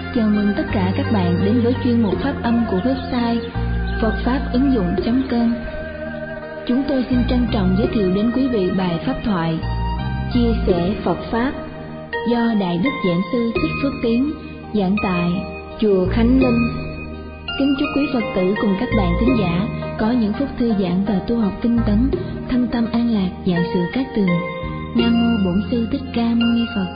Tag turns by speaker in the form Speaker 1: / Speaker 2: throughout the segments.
Speaker 1: Chào mừng tất cả các bạn đến với chuyên mục phát âm của website phậtfáp-ứng-dụng.com. Chúng tôi xin trân trọng giới thiệu đến quý vị bài pháp thoại Chia sẻ Phật Pháp do Đại Đức Giảng Sư Thích Phước Tiến giảng tại Chùa Khánh Linh. Kính chúc quý Phật tử cùng các bạn thính giả có những phút thư giãn và tu học tinh tấn, thân tâm an lạc, vạn sự cát tường. Nam mô Bổn Sư Thích Ca Mâu Ni Phật.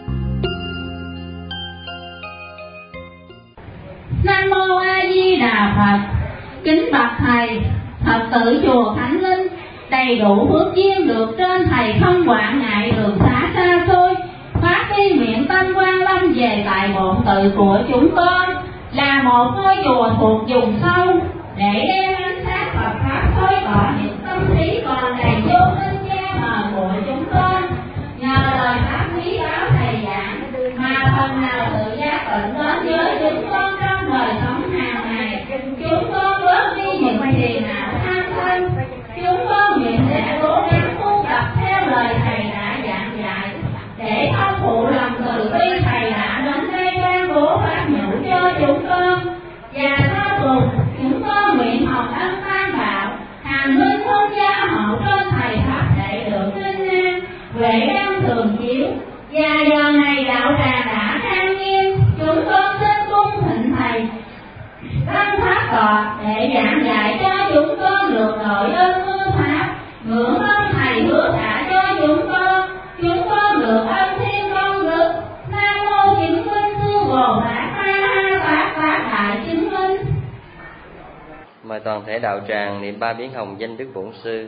Speaker 2: Nam mô A Di Đà Phật. Kính bạch thầy, Phật tử chùa Khánh Linh đầy đủ phước duyên được trên thầy không quản ngại đường xá xa xôi, phát đi nguyện tâm quan lâm về tại bổn tự của chúng con, là một ngôi chùa thuộc vùng sâu, để đem ánh sáng Phật pháp soi tỏ những tâm trí còn đầy vô minh che mờ của chúng con. Nhờ lời pháp quý báo thầy giảng mà phần nào tự giác tận đến với chúng con trong đời sống hàng ngày. Chúng con bớt đi những phiền não tham sân. Chúng con nguyện sẽ cố gắng tu tập theo lời thầy đã giảng dạy, để không phụ lòng từ bi thầy đã đến đây ban bố pháp nhũ cho chúng con. Và sau cùng chúng con nguyện học ân tam bảo, hàng minh hôn gia hậu trên thầy pháp để được vinh an, huệ đăng thường chiếu. Và giờ này đạo tràng đã trang nghiêm, chúng con xin cung thỉnh thầy tăng pháp tọa để giảng dạy cho chúng con được nội ơn mưa pháp. Ngưỡng mong thầy hứa trả cho chúng con được ân thiên công đức. Nam mô chứng minh sư Bồ Tát Ma Ha Tát Tát Đại chứng minh.
Speaker 3: Mời toàn thể đạo tràng niệm ba biến hồng danh Đức Bổn Sư.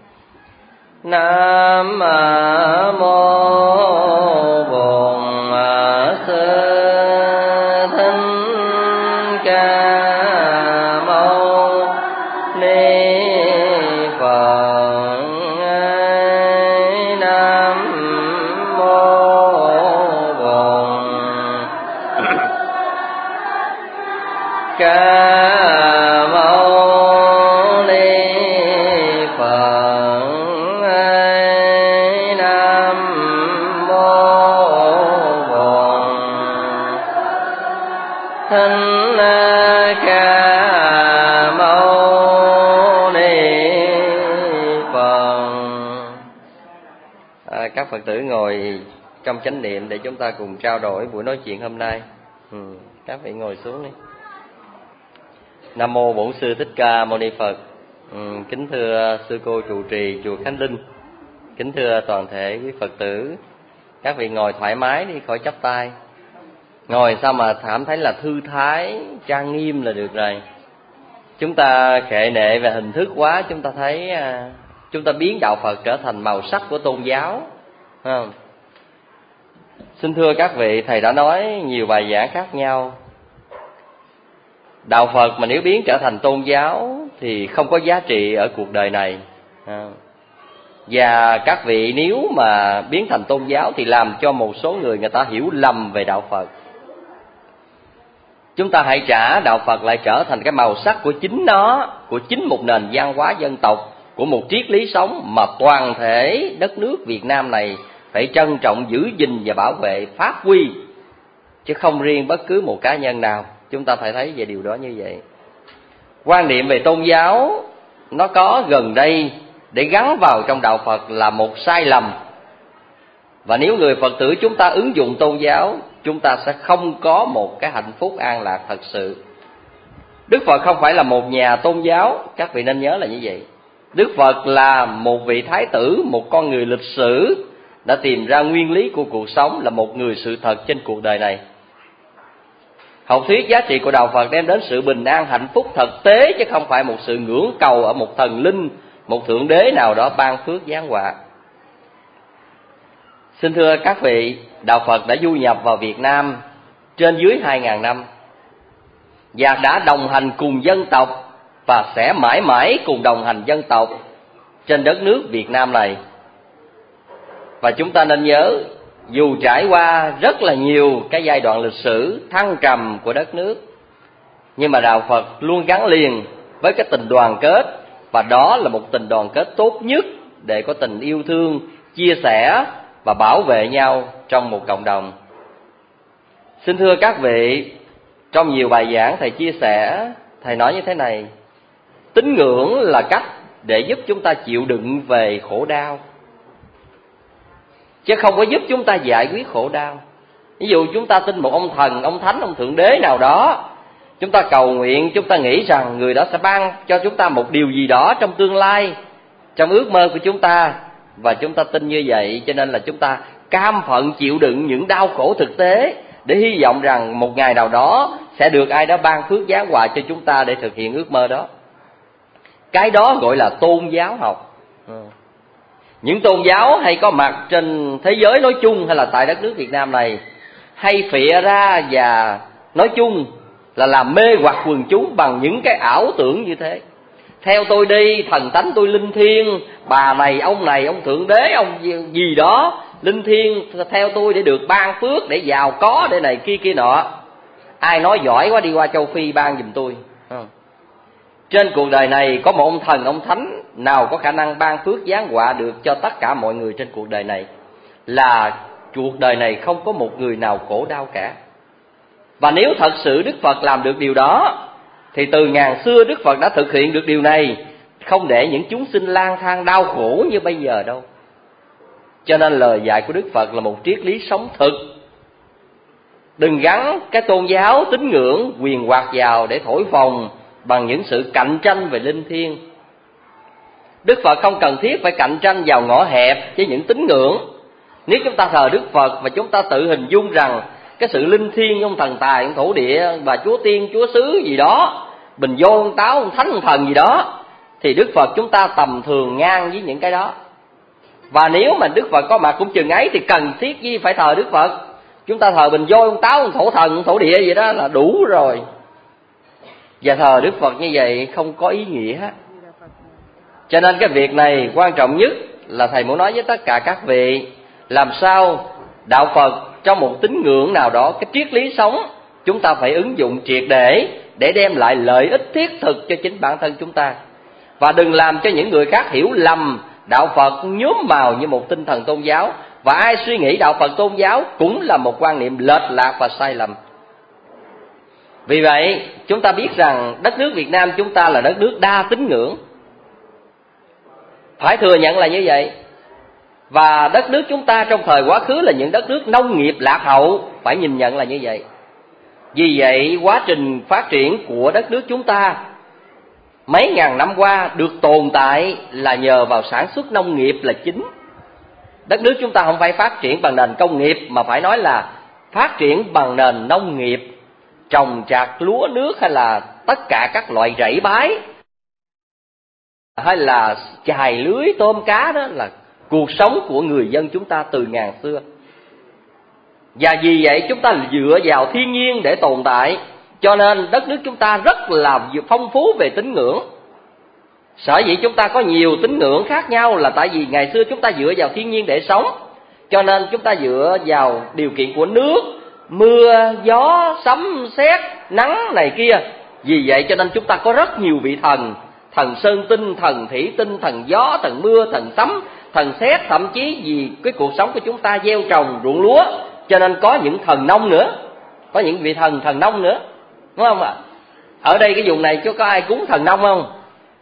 Speaker 3: Nam mô Bổn Sư Thích Ca Mâu Ni Phật. Nam mô Bổn Ca Các Phật tử ngồi trong chánh niệm để chúng ta cùng trao đổi buổi nói chuyện hôm nay. Các vị ngồi xuống đi. Nam mô Bổn Sư Thích Ca Mâu Ni Phật. Kính thưa sư cô trụ trì chùa Khánh Linh, kính thưa toàn thể quý Phật tử, các vị ngồi thoải mái đi, khỏi chắp tay. Ngồi sao mà cảm thấy là thư thái, trang nghiêm là được rồi. Chúng ta khệ nệ về hình thức quá, chúng ta thấy chúng ta biến đạo Phật trở thành màu sắc của tôn giáo. Xin thưa các vị, thầy đã nói nhiều bài giảng khác nhau. Đạo Phật mà nếu biến trở thành tôn giáo thì không có giá trị ở cuộc đời này. Và các vị nếu mà biến thành tôn giáo thì làm cho một số người ta hiểu lầm về đạo Phật. Chúng ta hãy trả đạo Phật lại trở thành cái màu sắc của chính nó, của chính một nền văn hóa dân tộc, của một triết lý sống mà toàn thể đất nước Việt Nam này phải trân trọng, giữ gìn và bảo vệ, phát huy, chứ không riêng bất cứ một cá nhân nào. Chúng ta phải thấy về điều đó như vậy. Quan niệm về tôn giáo nó có gần đây để gắn vào trong đạo Phật là một sai lầm. Và nếu người Phật tử chúng ta ứng dụng tôn giáo, chúng ta sẽ không có một cái hạnh phúc an lạc thật sự. Đức Phật không phải là một nhà tôn giáo, các vị nên nhớ là như vậy. Đức Phật là một vị thái tử, một con người lịch sử đã tìm ra nguyên lý của cuộc sống, là một người sự thật trên cuộc đời này. Học thuyết giá trị của đạo Phật đem đến sự bình an, hạnh phúc thực tế, chứ không phải một sự ngưỡng cầu ở một thần linh, một thượng đế nào đó ban phước giáng họa. Xin thưa các vị, đạo Phật đã du nhập vào Việt Nam trên dưới 2.000 năm và đã đồng hành cùng dân tộc và sẽ mãi mãi cùng đồng hành dân tộc trên đất nước Việt Nam này. Và chúng ta nên nhớ, dù trải qua rất là nhiều cái giai đoạn lịch sử thăng trầm của đất nước, nhưng mà đạo Phật luôn gắn liền với cái tình đoàn kết, và đó là một tình đoàn kết tốt nhất để có tình yêu thương, chia sẻ và bảo vệ nhau trong một cộng đồng. Xin thưa các vị, trong nhiều bài giảng thầy chia sẻ, thầy nói như thế này: tín ngưỡng là cách để giúp chúng ta chịu đựng về khổ đau, chứ không có giúp chúng ta giải quyết khổ đau. Ví dụ chúng ta tin một ông thần, ông thánh, ông thượng đế nào đó, chúng ta cầu nguyện, chúng ta nghĩ rằng người đó sẽ ban cho chúng ta một điều gì đó trong tương lai, trong ước mơ của chúng ta, và chúng ta tin như vậy, cho nên là chúng ta cam phận chịu đựng những đau khổ thực tế để hy vọng rằng một ngày nào đó sẽ được ai đó ban phước giáng họa cho chúng ta để thực hiện ước mơ đó. Cái đó gọi là tôn giáo học. Những tôn giáo hay có mặt trên thế giới nói chung hay là tại đất nước Việt Nam này hay phịa ra và nói chung là làm mê hoặc quần chúng bằng những cái ảo tưởng như thế. Theo tôi đi, thần thánh tôi linh thiêng, bà này, ông thượng đế, ông gì đó linh thiêng theo tôi để được ban phước, để giàu có, để này kia nọ. Ai nói giỏi quá đi qua châu Phi ban giùm tôi. Trên cuộc đời này có một ông thần, ông thánh nào có khả năng ban phước giáng họa được cho tất cả mọi người trên cuộc đời này, là cuộc đời này không có một người nào khổ đau cả. Và nếu thật sự Đức Phật làm được điều đó, thì từ ngàn xưa Đức Phật đã thực hiện được điều này, không để những chúng sinh lang thang đau khổ như bây giờ đâu. Cho nên lời dạy của Đức Phật là một triết lý sống thực. Đừng gắn cái tôn giáo, tín ngưỡng, quyền hoạt vào để thổi phồng bằng những sự cạnh tranh về linh thiêng. Đức Phật không cần thiết phải cạnh tranh vào ngõ hẹp với những tín ngưỡng. Nếu chúng ta thờ Đức Phật và chúng ta tự hình dung rằng cái sự linh thiêng ông thần tài, ông thổ địa và chúa tiên, chúa xứ gì đó, bình vô, ông táo, ông thánh, ông thần gì đó, thì Đức Phật chúng ta tầm thường ngang với những cái đó. Và nếu mà Đức Phật có mặt cũng chừng ấy thì cần thiết gì phải thờ Đức Phật. Chúng ta thờ bình vô, ông táo, ông thổ thần, ông thổ địa gì đó là đủ rồi. Và thờ Đức Phật như vậy không có ý nghĩa. Cho nên cái việc này quan trọng nhất là thầy muốn nói với tất cả các vị, làm sao đạo Phật trong một tín ngưỡng nào đó, cái triết lý sống chúng ta phải ứng dụng triệt để đem lại lợi ích thiết thực cho chính bản thân chúng ta. Và đừng làm cho những người khác hiểu lầm đạo Phật nhuốm màu như một tinh thần tôn giáo. Và ai suy nghĩ đạo Phật tôn giáo cũng là một quan niệm lệch lạc và sai lầm. Vì vậy chúng ta biết rằng đất nước Việt Nam chúng ta là đất nước đa tín ngưỡng, phải thừa nhận là như vậy. Và đất nước chúng ta trong thời quá khứ là những đất nước nông nghiệp lạc hậu, phải nhìn nhận là như vậy. Vì vậy quá trình phát triển của đất nước chúng ta mấy ngàn năm qua được tồn tại là nhờ vào sản xuất nông nghiệp là chính. Đất nước chúng ta không phải phát triển bằng nền công nghiệp, mà phải nói là phát triển bằng nền nông nghiệp, trồng trọt lúa nước hay là tất cả các loại rẫy bái, hay là chài lưới tôm cá, đó là cuộc sống của người dân chúng ta từ ngàn xưa. Và vì vậy chúng ta dựa vào thiên nhiên để tồn tại, cho nên đất nước chúng ta rất là phong phú về tín ngưỡng. Sở dĩ chúng ta có nhiều tín ngưỡng khác nhau là tại vì ngày xưa chúng ta dựa vào thiên nhiên để sống, cho nên chúng ta dựa vào điều kiện của nước, mưa, gió, sấm, sét, nắng này kia. Vì vậy cho nên chúng ta có rất nhiều vị thần: thần sơn tinh, thần thủy tinh, thần gió, thần mưa, thần sấm, thần sét, thậm chí vì cái cuộc sống của chúng ta gieo trồng ruộng lúa, cho nên có những thần nông nữa, có những vị thần nông nữa, đúng không ạ? Ở đây cái vùng này chứ có ai cúng thần nông không?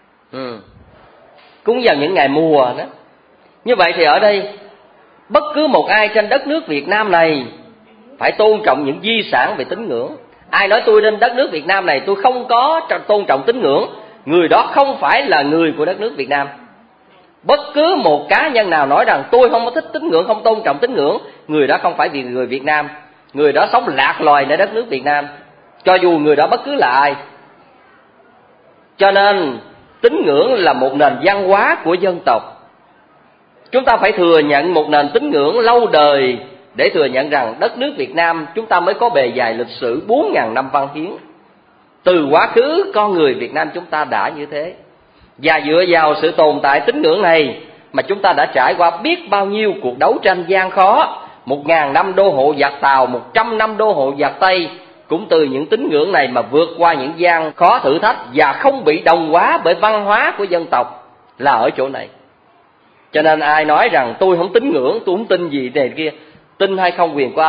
Speaker 3: Cúng vào những ngày mùa đó. Như vậy thì ở đây bất cứ một ai trên đất nước Việt Nam này phải tôn trọng những di sản về tín ngưỡng. Ai nói tôi trên đất nước Việt Nam này tôi không có tôn trọng tín ngưỡng, người đó không phải là người của đất nước Việt Nam. Bất cứ một cá nhân nào nói rằng tôi không có thích tín ngưỡng, không tôn trọng tín ngưỡng, người đó không phải vì người Việt Nam. Người đó sống lạc loàiในđất nước Việt Nam, cho dù người đó bất cứ là ai. Cho nên tín ngưỡng là một nền văn hóa của dân tộc. Chúng ta phải thừa nhận một nền tín ngưỡng lâu đời để thừa nhận rằng đất nước Việt Nam chúng ta mới có bề dày lịch sử 4.000 năm văn hiến. Từ quá khứ con người Việt Nam chúng ta đã như thế. Và dựa vào sự tồn tại tín ngưỡng này mà chúng ta đã trải qua biết bao nhiêu cuộc đấu tranh gian khó. 1.000 năm đô hộ giặc Tàu, 100 năm đô hộ giặc Tây, cũng từ những tín ngưỡng này mà vượt qua những gian khó thử thách và không bị đồng hóa bởi văn hóa của dân tộc là ở chỗ này. Cho nên ai nói rằng tôi không tín ngưỡng, tôi không tin gì này kia, tin hay không quyền của anh.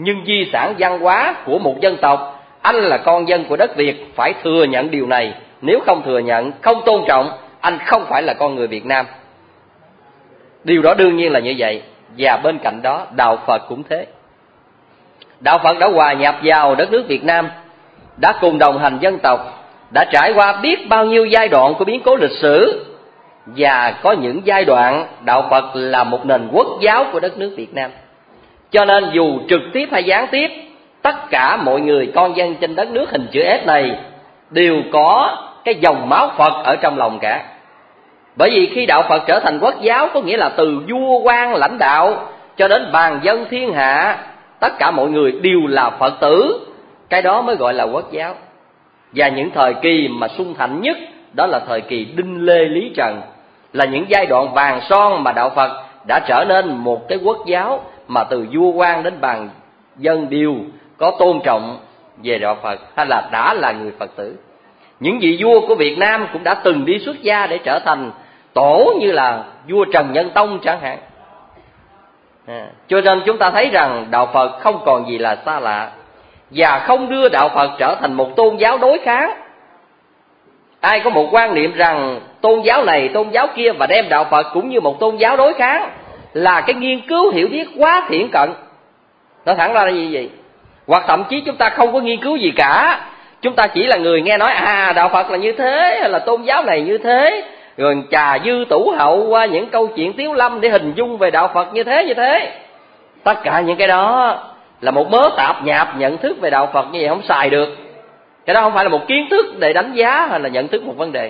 Speaker 3: nhưng di sản văn hóa của một dân tộc, anh là con dân của đất Việt phải thừa nhận điều này. Nếu không thừa nhận, không tôn trọng, anh không phải là con người Việt Nam. Điều đó đương nhiên là như vậy. Và bên cạnh đó, đạo Phật cũng thế. Đạo Phật đã hòa nhập vào đất nước Việt Nam, đã cùng đồng hành dân tộc, đã trải qua biết bao nhiêu giai đoạn của biến cố lịch sử. Và có những giai đoạn đạo Phật là một nền quốc giáo của đất nước Việt Nam. Cho nên dù trực tiếp hay gián tiếp, tất cả mọi người con dân trên đất nước hình chữ S này đều có cái dòng máu Phật ở trong lòng cả. Bởi vì khi đạo Phật trở thành quốc giáo, có nghĩa là từ vua quan lãnh đạo cho đến bàn dân thiên hạ, tất cả mọi người đều là Phật tử. Cái đó mới gọi là quốc giáo. Và những thời kỳ mà sung thạnh nhất, đó là thời kỳ Đinh Lê Lý Trần, là những giai đoạn vàng son mà đạo Phật đã trở nên một cái quốc giáo, mà từ vua quan đến bàn dân đều có tôn trọng về đạo Phật, hay là đã là người Phật tử. Những vị vua của Việt Nam cũng đã từng đi xuất gia để trở thành tổ, như là vua Trần Nhân Tông chẳng hạn. Cho nên chúng ta thấy rằng đạo Phật không còn gì là xa lạ, và không đưa đạo Phật trở thành một tôn giáo đối kháng. Ai có một quan niệm rằng tôn giáo này, tôn giáo kia, và đem đạo Phật cũng như một tôn giáo đối kháng, là cái nghiên cứu hiểu biết quá thiển cận. Nói thẳng ra là như vậy. Hoặc thậm chí chúng ta không có nghiên cứu gì cả, chúng ta chỉ là người nghe nói đạo Phật là như thế, hay là tôn giáo này như thế, rồi trà dư tủ hậu qua những câu chuyện tiếu lâm để hình dung về đạo Phật như thế. Tất cả những cái đó là một mớ tạp nhạp nhận thức về đạo Phật, như vậy không xài được. Cái đó không phải là một kiến thức để đánh giá hay là nhận thức một vấn đề.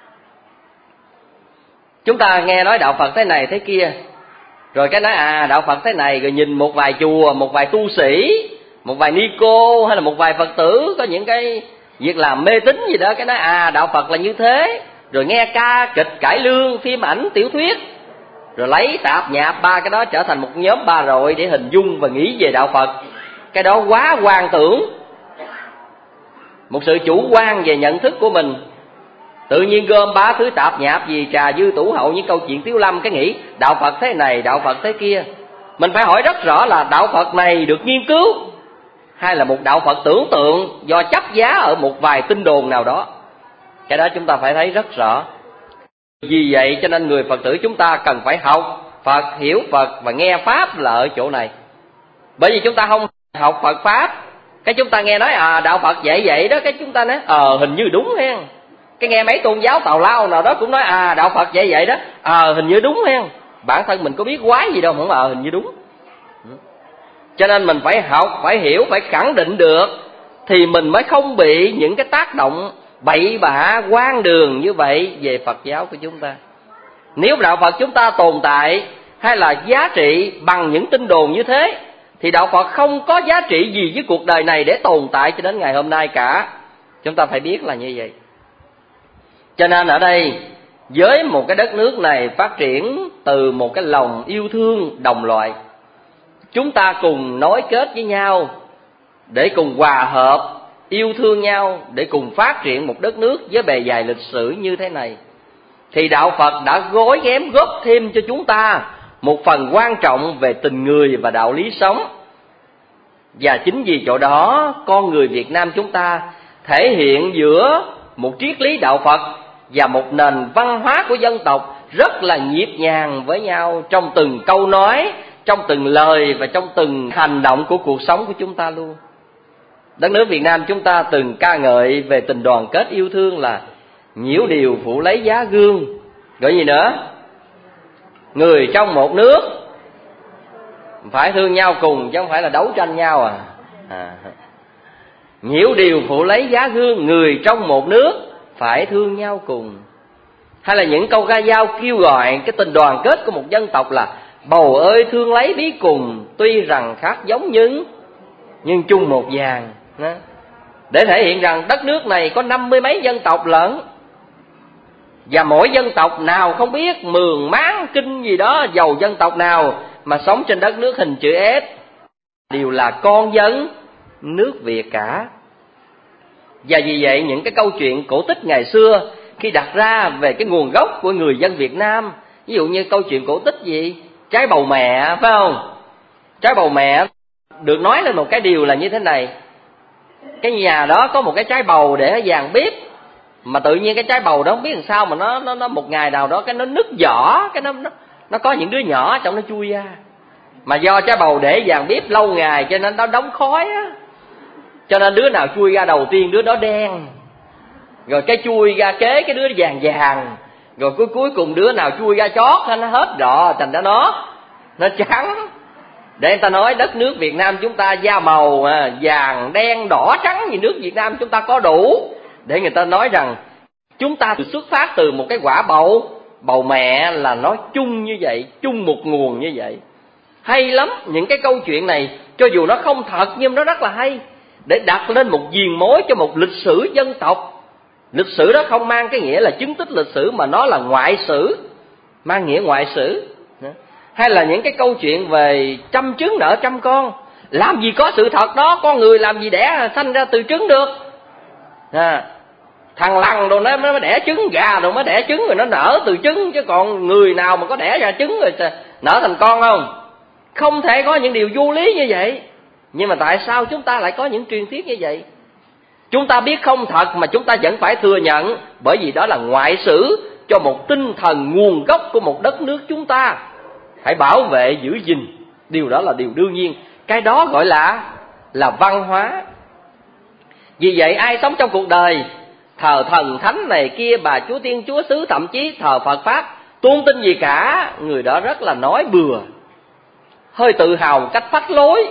Speaker 3: Chúng ta nghe nói đạo Phật thế này thế kia, rồi cái nói đạo Phật thế này, rồi nhìn một vài chùa, một vài tu sĩ, một vài ni cô hay là một vài Phật tử có những cái việc làm mê tín gì đó, cái nói đạo Phật là như thế. Rồi nghe ca kịch cải lương, phim ảnh, tiểu thuyết, rồi lấy tạp nhạp ba cái đó trở thành một nhóm ba rọi để hình dung và nghĩ về đạo Phật. Cái đó quá hoang tưởng, một sự chủ quan về nhận thức của mình. Tự nhiên gom ba thứ tạp nhạp gì trà dư tủ hậu, những câu chuyện tiếu lâm, cái nghĩ đạo Phật thế này, đạo Phật thế kia. Mình phải hỏi rất rõ là đạo Phật này được nghiên cứu, hay là một đạo Phật tưởng tượng do chấp giá ở một vài tin đồn nào đó. Cái đó chúng ta phải thấy rất rõ. Vì vậy cho nên người Phật tử chúng ta cần phải học Phật, hiểu Phật và nghe Pháp là ở chỗ này. Bởi vì chúng ta không học Phật Pháp, cái chúng ta nghe nói đạo Phật vậy đó, cái chúng ta nói hình như đúng hen. Cái nghe mấy tôn giáo tào lao nào đó cũng nói đạo Phật vậy đó, hình như đúng hen. Bản thân mình có biết quái gì đâu, không hình như đúng. Cho nên mình phải học, phải hiểu, phải khẳng định được, thì mình mới không bị những cái tác động bậy bạ hoang đường như vậy về Phật giáo của chúng ta. Nếu đạo Phật chúng ta tồn tại hay là giá trị bằng những tin đồn như thế, thì đạo Phật không có giá trị gì với cuộc đời này để tồn tại cho đến ngày hôm nay cả. Chúng ta phải biết là như vậy. Cho nên ở đây, với một cái đất nước này phát triển từ một cái lòng yêu thương đồng loại, chúng ta cùng nối kết với nhau để cùng hòa hợp, yêu thương nhau, để cùng phát triển một đất nước với bề dày lịch sử như thế này, thì đạo Phật đã gói ghém góp thêm cho chúng ta một phần quan trọng về tình người và đạo lý sống. Và chính vì chỗ đó, con người Việt Nam chúng ta thể hiện giữa một triết lý đạo Phật và một nền văn hóa của dân tộc rất là nhịp nhàng với nhau trong từng câu nói, trong từng lời và trong từng hành động của cuộc sống của chúng ta luôn. Đất nước Việt Nam chúng ta từng ca ngợi về tình đoàn kết yêu thương là nhiễu điều phụ lấy giá gương. Rồi gì nữa? Người trong một nước phải thương nhau cùng, chứ không phải là đấu tranh nhau nhiễu điều phụ lấy giá gương, người trong một nước phải thương nhau cùng. Hay là những câu ca dao kêu gọi cái tình đoàn kết của một dân tộc là bầu ơi thương lấy bí cùng, tuy rằng khác giống nhưng chung một vàng. Để thể hiện rằng đất nước này có 50 mấy dân tộc lận, và mỗi dân tộc nào không biết mường máng kinh gì đó, giàu dân tộc nào mà sống trên đất nước hình chữ S đều là con dân nước Việt cả. Và vì vậy những cái câu chuyện cổ tích ngày xưa khi đặt ra về cái nguồn gốc của người dân Việt Nam, ví dụ như câu chuyện cổ tích gì? Trái bầu mẹ, phải không? Trái bầu mẹ được nói lên một cái điều là như thế này. Cái nhà đó có một cái trái bầu để ở vàng bếp, mà tự nhiên cái trái bầu đó không biết làm sao mà nó một ngày nào đó cái nó nứt vỏ, cái nó có những đứa nhỏ trong nó chui ra. Mà do trái bầu để vàng bếp lâu ngày cho nên nó đóng khói á, cho nên đứa nào chui ra đầu tiên đứa đó đen, rồi cái chui ra kế cái đứa vàng vàng, rồi cuối cùng đứa nào chui ra chót nó hết rõ thành ra nó trắng. Để người ta nói đất nước Việt Nam chúng ta da màu vàng đen đỏ trắng gì nước Việt Nam chúng ta có đủ để người ta nói rằng chúng ta xuất phát từ một cái quả bầu mẹ là nó chung như vậy, chung một nguồn như vậy. Hay lắm, những cái câu chuyện này cho dù nó không thật nhưng nó rất là hay, để đặt lên một diền mối cho một lịch sử dân tộc. Lịch sử đó không mang cái nghĩa là chứng tích lịch sử, mà nó là ngoại sử, mang nghĩa ngoại sử. Hay là những cái câu chuyện về trăm trứng nợ trăm con. Làm gì có sự thật đó, con người làm gì đẻ sanh ra từ trứng được. Thằng lằn đồ nó mới đẻ trứng, gà đồ mới đẻ trứng rồi nó nở từ trứng, chứ còn người nào mà có đẻ ra trứng rồi nở thành con không? Không thể có những điều vô lý như vậy. Nhưng mà tại sao chúng ta lại có những truyền thuyết như vậy? Chúng ta biết không thật mà chúng ta vẫn phải thừa nhận, bởi vì đó là ngoại sử cho một tinh thần nguồn gốc của một đất nước chúng ta. Phải bảo vệ, giữ gìn, điều đó là điều đương nhiên. Cái đó gọi là văn hóa. Vì vậy ai sống trong cuộc đời thờ thần thánh này kia, bà chúa tiên chúa xứ, thậm chí thờ Phật Pháp, tôn tin gì cả, người đó rất là nói bừa, hơi tự hào một cách phách lối.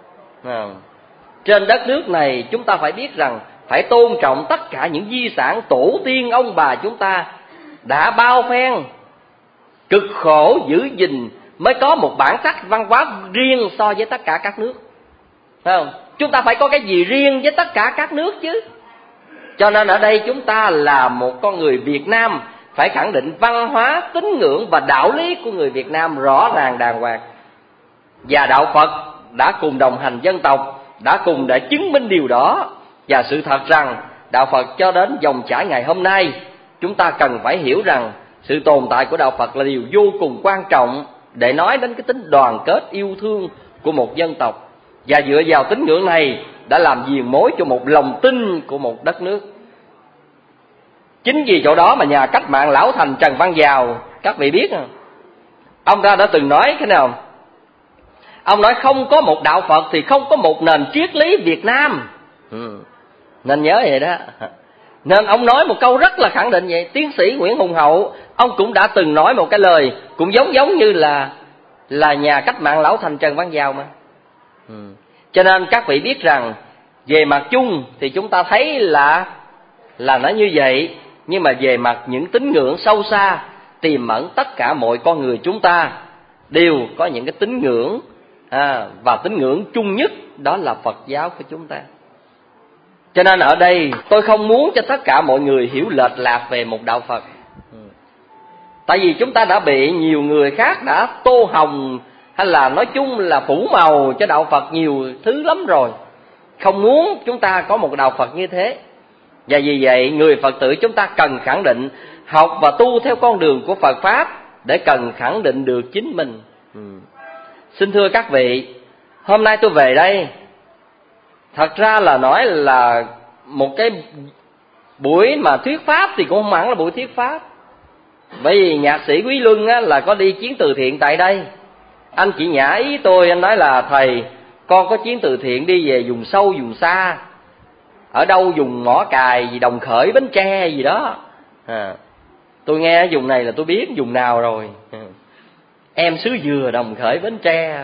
Speaker 3: Trên đất nước này chúng ta phải biết rằng phải tôn trọng tất cả những di sản tổ tiên ông bà chúng ta đã bao phen cực khổ giữ gìn, mới có một bản sắc văn hóa riêng so với tất cả các nước. Phải không? Chúng ta phải có cái gì riêng với tất cả các nước chứ. Cho nên ở đây chúng ta là một con người Việt Nam phải khẳng định văn hóa, tín ngưỡng và đạo lý của người Việt Nam rõ ràng đàng hoàng. Và đạo Phật đã cùng đồng hành dân tộc, đã cùng để chứng minh điều đó. Và sự thật rằng đạo Phật cho đến dòng chảy ngày hôm nay, chúng ta cần phải hiểu rằng sự tồn tại của đạo Phật là điều vô cùng quan trọng để nói đến cái tính đoàn kết yêu thương của một dân tộc. Và dựa vào tín ngưỡng này đã làm diền mối cho một lòng tin của một đất nước. Chính vì chỗ đó mà nhà cách mạng Lão Thành Trần Văn Dào, các vị biết không? Ông ta đã từng nói thế nào? Ông nói không có một đạo Phật thì không có một nền triết lý Việt Nam. Nên nhớ vậy đó. Nên ông nói một câu rất là khẳng định vậy. Tiến sĩ Nguyễn Hùng Hậu, ông cũng đã từng nói một cái lời cũng giống như là nhà cách mạng Lão Thành Trần Văn Dào mà. Cho nên các vị biết rằng về mặt chung thì chúng ta thấy là nó như vậy. Nhưng mà về mặt những tín ngưỡng sâu xa tiềm ẩn tất cả mọi con người chúng ta đều có những cái tín ngưỡng và tín ngưỡng chung nhất, đó là Phật giáo của chúng ta. Cho nên ở đây tôi không muốn cho tất cả mọi người hiểu lệch lạc về một đạo Phật. Tại vì chúng ta đã bị nhiều người khác đã tô hồng, hay là nói chung là phủ màu cho đạo Phật nhiều thứ lắm rồi. Không muốn chúng ta có một đạo Phật như thế. Và vì vậy người Phật tử chúng ta cần khẳng định, học và tu theo con đường của Phật Pháp để cần khẳng định được chính mình. Xin thưa các vị, hôm nay tôi về đây thật ra là nói là một cái buổi mà thuyết pháp thì cũng không hẳn là buổi thuyết pháp. Bởi vì nhạc sĩ Quý Luân là có đi chuyến từ thiện tại đây. Anh chỉ nhã ý tôi, anh nói là thầy, con có chuyến từ thiện đi về vùng sâu vùng xa, ở đâu vùng Mỏ Cày gì, Đồng Khởi, Bến Tre gì đó. Tôi nghe ở vùng này là tôi biết vùng nào rồi. Em xứ Dừa, Đồng Khởi, Bến Tre.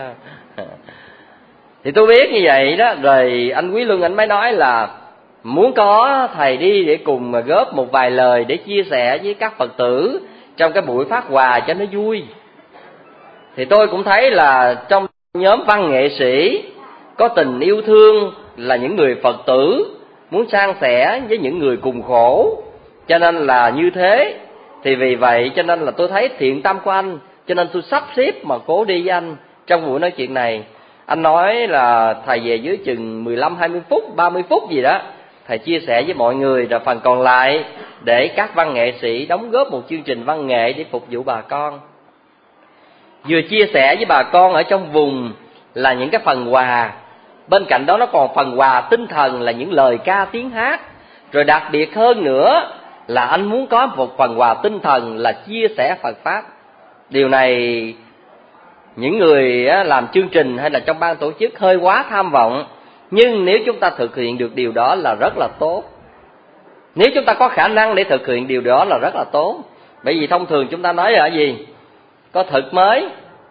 Speaker 3: Thì tôi biết như vậy đó. Rồi anh Quý Luân anh mới nói là muốn có thầy đi để cùng góp một vài lời để chia sẻ với các Phật tử trong cái buổi phát quà cho nó vui. Thì tôi cũng thấy là trong nhóm văn nghệ sĩ có tình yêu thương, là những người Phật tử muốn san sẻ với những người cùng khổ. Cho nên là như thế. Thì vì vậy cho nên là tôi thấy thiện tâm của anh, cho nên tôi sắp xếp mà cố đi với anh trong buổi nói chuyện này. Anh nói là thầy về dưới chừng 15-20 phút, 30 phút gì đó, thầy chia sẻ với mọi người, rồi phần còn lại để các văn nghệ sĩ đóng góp một chương trình văn nghệ để phục vụ bà con. Vừa chia sẻ với bà con ở trong vùng là những cái phần quà, Bên cạnh đó nó còn phần quà tinh thần là những lời ca tiếng hát. Rồi đặc biệt hơn nữa là anh muốn có một phần quà tinh thần là chia sẻ Phật Pháp. Điều này những người làm chương trình hay là trong ban tổ chức hơi quá tham vọng, nhưng nếu chúng ta thực hiện được điều đó là rất là tốt. Nếu chúng ta có khả năng để thực hiện điều đó là rất là tốt. Bởi vì thông thường chúng ta nói là gì? Có thực mới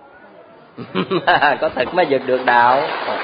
Speaker 3: có thực mới vực được đạo.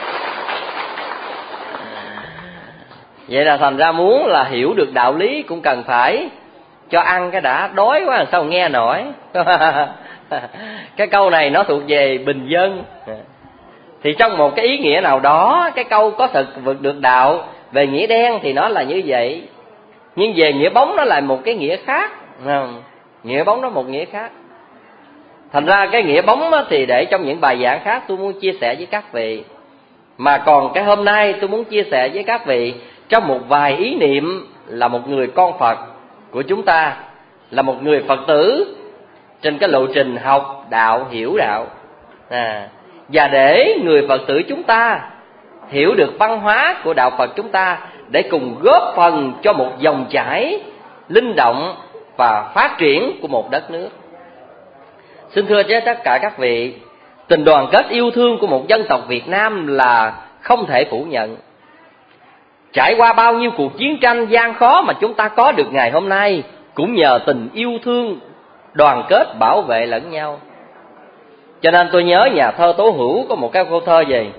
Speaker 3: Vậy là thành ra muốn là hiểu được đạo lý cũng cần phải cho ăn cái đã, đói quá làm sao nghe nổi. Cái câu này nó thuộc về bình dân. Thì trong một cái ý nghĩa nào đó, cái câu có thực vực được đạo về nghĩa đen thì nó là như vậy, nhưng về nghĩa bóng nó là một cái nghĩa khác. Nghĩa bóng nó một nghĩa khác. Thành ra cái nghĩa bóng thì để trong những bài giảng khác tôi muốn chia sẻ với các vị. Mà còn cái hôm nay tôi muốn chia sẻ với các vị trong một vài ý niệm là một người con Phật của chúng ta, là một người Phật tử trên cái lộ trình học đạo, hiểu đạo. Và để người Phật tử chúng ta hiểu được văn hóa của đạo Phật chúng ta, để cùng góp phần cho một dòng chảy linh động và phát triển của một đất nước. Xin thưa với tất cả các vị, tình đoàn kết yêu thương của một dân tộc Việt Nam là không thể phủ nhận. Trải qua bao nhiêu cuộc chiến tranh gian khó mà chúng ta có được ngày hôm nay cũng nhờ tình yêu thương, đoàn kết, bảo vệ lẫn nhau. Cho nên tôi nhớ nhà thơ Tố Hữu có một cái câu thơ gì?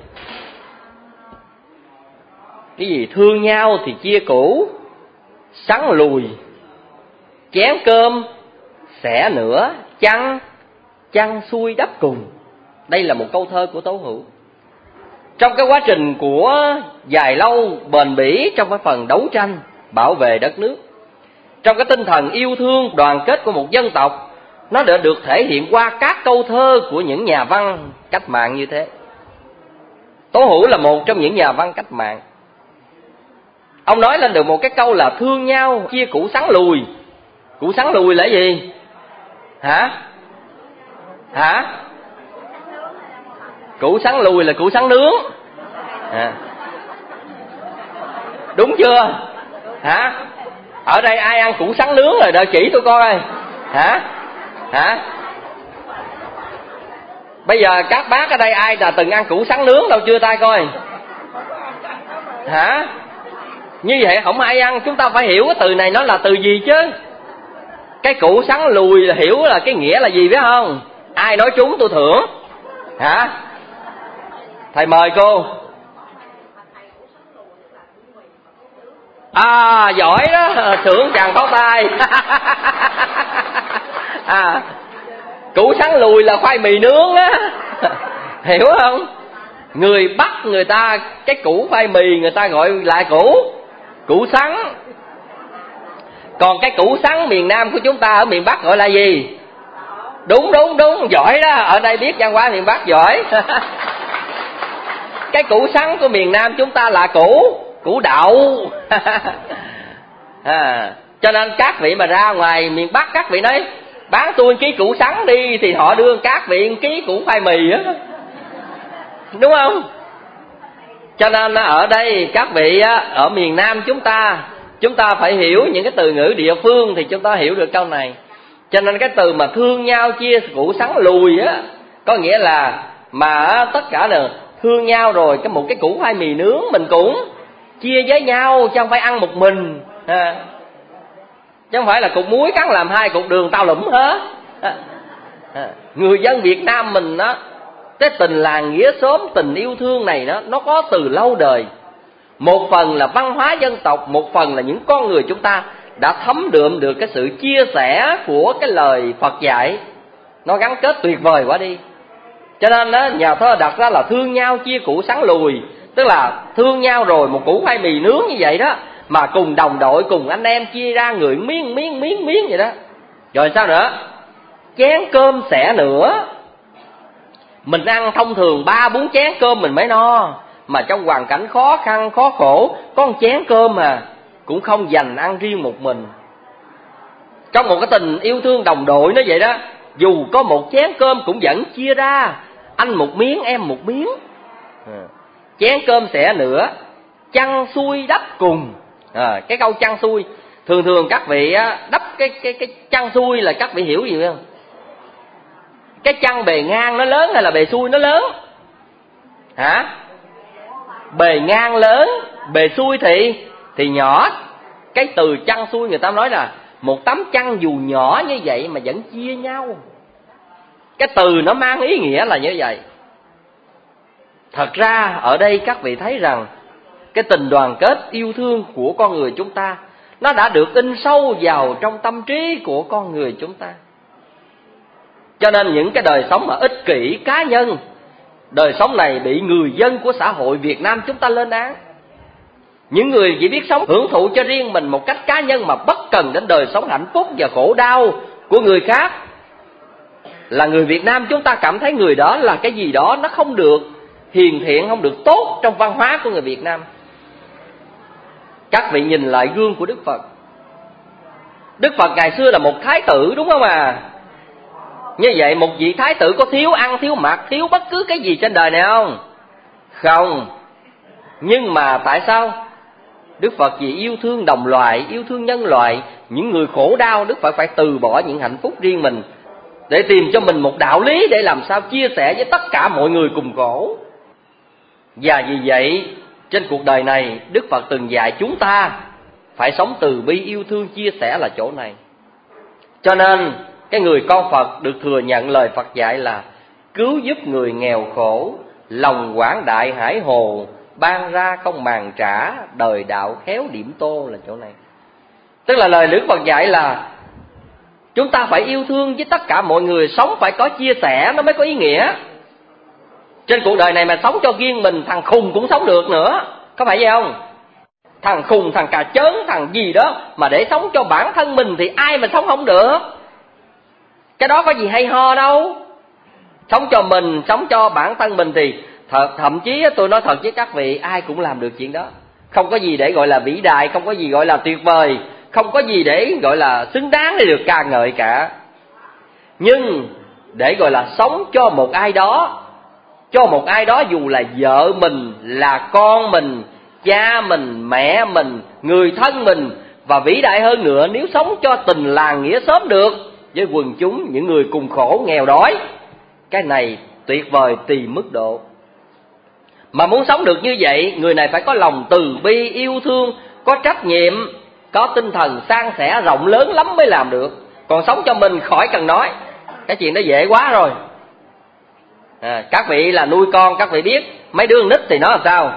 Speaker 3: Cái gì? Thương nhau thì chia cũ, sắn lùi, chén cơm, xẻ nửa, chăn xuôi đắp cùng. Đây là một câu thơ của Tố Hữu. Trong cái quá trình của dài lâu bền bỉ trong cái phần đấu tranh bảo vệ đất nước, trong cái tinh thần yêu thương đoàn kết của một dân tộc, nó đã được thể hiện qua các câu thơ của những nhà văn cách mạng như thế. Tố Hữu là một trong những nhà văn cách mạng. Ông nói lên được một cái câu là thương nhau chia củ sắn lùi. Củ sắn lùi là gì? Hả? Củ sắn lùi là củ sắn nướng. Đúng chưa? Ở đây ai ăn củ sắn nướng rồi, đợi chỉ tôi coi. Hả? Bây giờ các bác ở đây ai là từng ăn củ sắn nướng đâu, chưa tay coi. Như vậy không ai ăn. Chúng ta phải hiểu cái từ này nó là từ gì chứ. Cái củ sắn lùi là hiểu là cái nghĩa là gì biết không? Ai nói trúng tôi thưởng. Thầy mời cô. Giỏi đó, thưởng chàng pháo tay. Củ sắn lùi là khoai mì nướng á. Hiểu không? Người Bắc người ta cái củ khoai mì người ta gọi là củ sắn. Còn cái củ sắn miền Nam của chúng ta ở miền Bắc gọi là gì? Đúng, giỏi đó. Ở đây biết văn hóa miền Bắc giỏi. Cái củ sắn của miền Nam chúng ta là củ đậu. Cho nên các vị mà ra ngoài miền Bắc, các vị nói bán tôi ký củ sắn đi, thì họ đưa các vị ký củ khoai mì á. Đúng không? Cho nên ở đây các vị ở miền Nam chúng ta phải hiểu những cái từ ngữ địa phương thì chúng ta hiểu được câu này. Cho nên cái từ mà thương nhau chia củ sắn lùi á, có nghĩa là mà tất cả là thương nhau rồi một cái củ khoai mì nướng mình cũng chia với nhau, chứ không phải ăn một mình. Chứ không phải là cục muối cắn làm hai cục đường tao lụm hết. Người dân Việt Nam mình đó, cái tình làng nghĩa xóm, tình yêu thương này nó có từ lâu đời. Một phần là văn hóa dân tộc, một phần là những con người chúng ta đã thấm đượm được cái sự chia sẻ của cái lời Phật dạy. Nó gắn kết tuyệt vời quá đi. Cho nên đó, nhà thơ đặt ra là thương nhau chia củ sắn lùi. Tức là thương nhau rồi một củ khoai mì nướng như vậy đó, mà cùng đồng đội, cùng anh em chia ra người miếng vậy đó. Rồi sao nữa? Chén cơm xẻ nửa. Mình ăn thông thường 3-4 chén cơm mình mới no, mà trong hoàn cảnh khó khăn khó khổ, có một chén cơm mà cũng không dành ăn riêng một mình. Trong một cái tình yêu thương đồng đội nó vậy đó, dù có một chén cơm cũng vẫn chia ra, anh một miếng em một miếng. chén cơm xẻ nửa, chăn xuôi đắp cùng. Cái câu chăn xuôi, thường các vị đắp cái chăn xuôi là các vị hiểu gì không? Cái chăn bề ngang nó lớn hay là bề xuôi nó lớn? Hả? Bề ngang lớn, bề xuôi thì nhỏ. Cái từ chăn xuôi người ta nói là một tấm chăn dù nhỏ như vậy mà vẫn chia nhau. Cái từ nó mang ý nghĩa là như vậy. Thật ra ở đây các vị thấy rằng cái tình đoàn kết yêu thương của con người chúng ta nó đã được in sâu vào trong tâm trí của con người chúng ta. Cho nên những cái đời sống mà ích kỷ cá nhân, đời sống này bị người dân của xã hội Việt Nam chúng ta lên án. Những người chỉ biết sống hưởng thụ cho riêng mình một cách cá nhân mà bất cần đến đời sống hạnh phúc và khổ đau của người khác, là người Việt Nam chúng ta cảm thấy người đó là cái gì đó nó không được hiền thiện, không được tốt trong văn hóa của người Việt Nam. Các vị nhìn lại gương của Đức Phật. Đức Phật ngày xưa là một thái tử, đúng không à? Như vậy một vị thái tử có thiếu ăn, thiếu mặc, thiếu bất cứ cái gì trên đời này không? Không. Nhưng mà tại sao? Đức Phật vì yêu thương đồng loại, yêu thương nhân loại, những người khổ đau, Đức Phật phải từ bỏ những hạnh phúc riêng mình để tìm cho mình một đạo lý để làm sao chia sẻ với tất cả mọi người cùng khổ. Và vì vậy trên cuộc đời này Đức Phật từng dạy chúng ta phải sống từ bi yêu thương chia sẻ là chỗ này. Cho nên cái người con Phật được thừa nhận lời Phật dạy là cứu giúp người nghèo khổ, lòng quảng đại hải hồ, ban ra không màng trả, đời đạo khéo điểm tô là chỗ này. Tức là lời Đức Phật dạy là chúng ta phải yêu thương với tất cả mọi người, sống phải có chia sẻ nó mới có ý nghĩa. Trên cuộc đời này mà sống cho riêng mình, thằng khùng cũng sống được nữa, có phải vậy không? Thằng khùng, thằng cà chớn, thằng gì đó mà để sống cho bản thân mình thì ai mà sống không được. Cái đó có gì hay ho đâu. Sống cho mình, sống cho bản thân mình thì thậm chí tôi nói thật với các vị, ai cũng làm được chuyện đó. Không có gì để gọi là vĩ đại, không có gì gọi là tuyệt vời, không có gì để gọi là xứng đáng để được ca ngợi cả. Nhưng để gọi là sống cho một ai đó, dù là vợ mình, là con mình, cha mình, mẹ mình, người thân mình, và vĩ đại hơn nữa nếu sống cho tình làng nghĩa xóm được với quần chúng, những người cùng khổ nghèo đói. Cái này tuyệt vời tùy mức độ. Mà muốn sống được như vậy, người này phải có lòng từ bi, yêu thương, có trách nhiệm, có tinh thần san sẻ rộng lớn lắm mới làm được. Còn sống cho mình khỏi cần nói, cái chuyện đó dễ quá rồi. Các vị là nuôi con, các vị biết mấy đứa nít thì nó làm sao?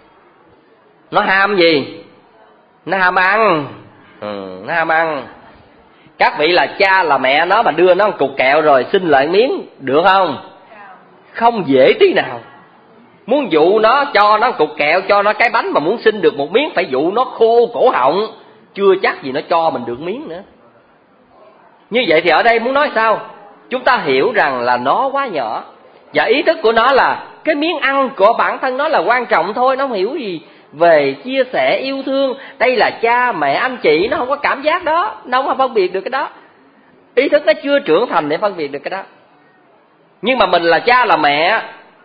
Speaker 3: Nó ham gì? Nó ham ăn. Nó ham ăn. Các vị là cha là mẹ nó mà đưa nó một cục kẹo rồi xin lại miếng, được không? Không dễ tí nào. Muốn dụ nó, cho nó cục kẹo, cho nó cái bánh, mà muốn xin được một miếng phải dụ nó khô cổ họng, chưa chắc gì nó cho mình được miếng nữa. Như vậy thì ở đây muốn nói sao? Chúng ta hiểu rằng là nó quá nhỏ, và ý thức của nó là cái miếng ăn của bản thân nó là quan trọng thôi. Nó không hiểu gì về chia sẻ yêu thương. Đây là cha mẹ anh chị, nó không có cảm giác đó, nó không phân biệt được cái đó. Ý thức nó chưa trưởng thành để phân biệt được cái đó. Nhưng mà mình là cha là mẹ,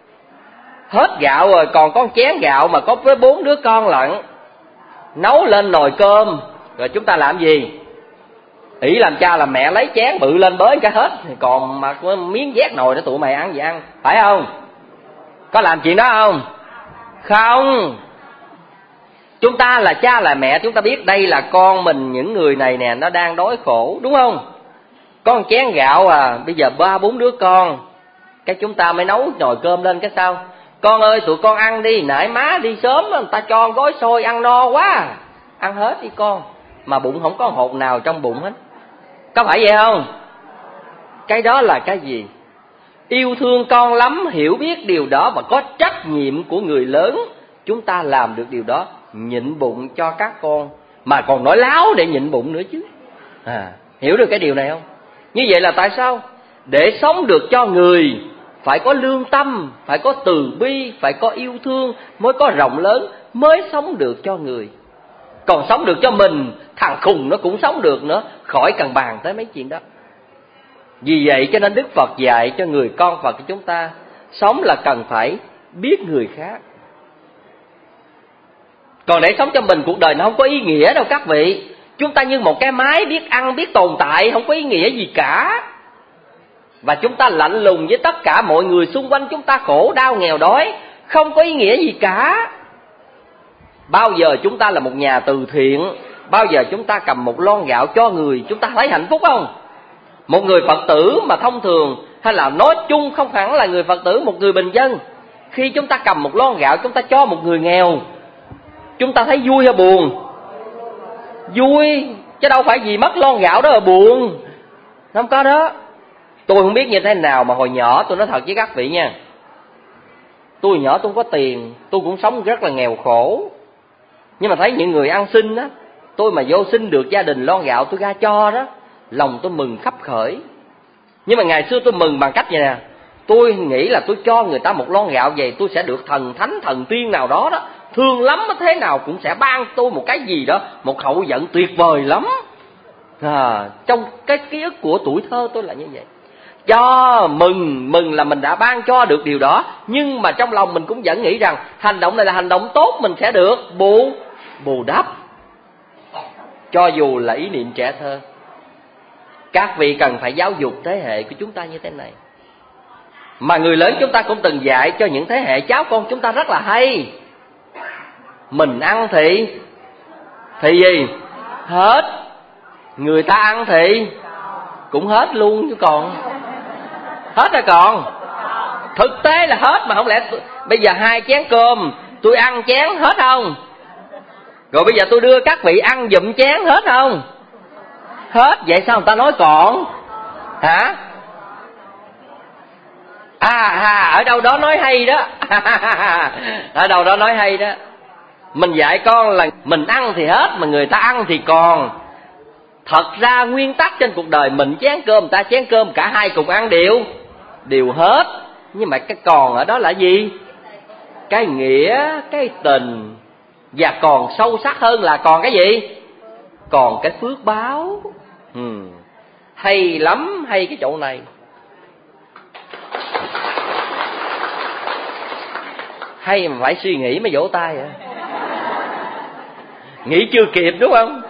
Speaker 3: hết gạo rồi còn có chén gạo mà có với 4 đứa con lận, nấu lên nồi cơm rồi chúng ta làm gì? Ý làm cha làm mẹ lấy chén bự lên bới cái hết, còn mà miếng vét nồi để tụi mày ăn gì ăn, phải không? Có làm chuyện đó không? Không. Chúng ta là cha là mẹ, chúng ta biết đây là con mình, những người này nè nó đang đói khổ, đúng không? Có một chén gạo à, bây giờ 3-4 đứa con, cái chúng ta mới nấu nồi cơm lên cái sao? Con ơi tụi con ăn đi, nãy má đi sớm người ta cho gói xôi ăn no quá, ăn hết đi con. Mà bụng không có hột nào trong bụng hết. Có phải vậy không? Cái đó là cái gì? Yêu thương con lắm, hiểu biết điều đó và có trách nhiệm của người lớn. Chúng ta làm được điều đó, nhịn bụng cho các con, mà còn nói láo để nhịn bụng nữa chứ. Hiểu được cái điều này không? Như vậy là tại sao? Để sống được cho người phải có lương tâm, phải có từ bi, phải có yêu thương, mới có rộng lớn, mới sống được cho người. Còn sống được cho mình, thằng khùng nó cũng sống được nữa, khỏi cần bàn tới mấy chuyện đó. Vì vậy cho nên Đức Phật dạy cho người con Phật của chúng ta, sống là cần phải biết người khác, Còn để sống cho mình, cuộc đời nó không có ý nghĩa đâu các vị. Chúng ta như một cái máy biết ăn, biết tồn tại, không có ý nghĩa gì cả. Và chúng ta lạnh lùng với tất cả mọi người xung quanh chúng ta, khổ đau nghèo đói, không có ý nghĩa gì cả. Bao giờ chúng ta là một nhà từ thiện, bao giờ chúng ta cầm một lon gạo cho người, chúng ta thấy hạnh phúc không? Một người Phật tử mà thông thường, hay là nói chung không hẳn là người Phật tử, một người bình dân, khi chúng ta cầm một lon gạo chúng ta cho một người nghèo, chúng ta thấy vui hay buồn? Vui, chứ đâu phải vì mất lon gạo đó là buồn. Không có đó. Tôi không biết như thế nào mà hồi nhỏ, tôi nói thật với các vị nha, tôi nhỏ tôi không có tiền, tôi cũng sống rất là nghèo khổ. Nhưng mà thấy những người ăn xin á, tôi mà vô xin được gia đình lon gạo tôi ra cho đó, lòng tôi mừng khắp khởi. Nhưng mà ngày xưa tôi mừng bằng cách vậy nè, tôi nghĩ là tôi cho người ta một lon gạo về, tôi sẽ được thần thánh thần tiên nào đó đó, thương lắm thế nào cũng sẽ ban tôi một cái gì đó, một hậu vận tuyệt vời lắm. Trong cái ký ức của tuổi thơ tôi là như vậy. Cho mừng là mình đã ban cho được điều đó, nhưng mà trong lòng mình cũng vẫn nghĩ rằng hành động này là hành động tốt, mình sẽ được bù đắp. Cho dù là ý niệm trẻ thơ, các vị cần phải giáo dục thế hệ của chúng ta như thế này. Mà người lớn chúng ta cũng từng dạy cho những thế hệ cháu con chúng ta rất là hay. Mình ăn thì gì? Hết. Người ta ăn thì cũng hết luôn chứ còn. Hết rồi còn. Thực tế là hết mà không lẽ bây giờ 2 chén cơm tôi ăn chén hết không? Rồi bây giờ tôi đưa các vị ăn giùm chén hết không? Hết. Vậy sao người ta nói còn? Hả? Ở đâu đó nói hay đó. Ở đâu đó nói hay đó. Mình dạy con là mình ăn thì hết, mà người ta ăn thì còn. Thật ra nguyên tắc trên cuộc đời, mình chén cơm, người ta chén cơm, cả hai cùng ăn đều hết. Nhưng mà cái còn ở đó là gì? Cái nghĩa, cái tình. Và còn sâu sắc hơn là còn cái gì? Còn cái phước báo. Hay lắm, hay cái chỗ này. Hay mà phải suy nghĩ mới vỗ tay à. Nghĩ chưa kịp đúng không?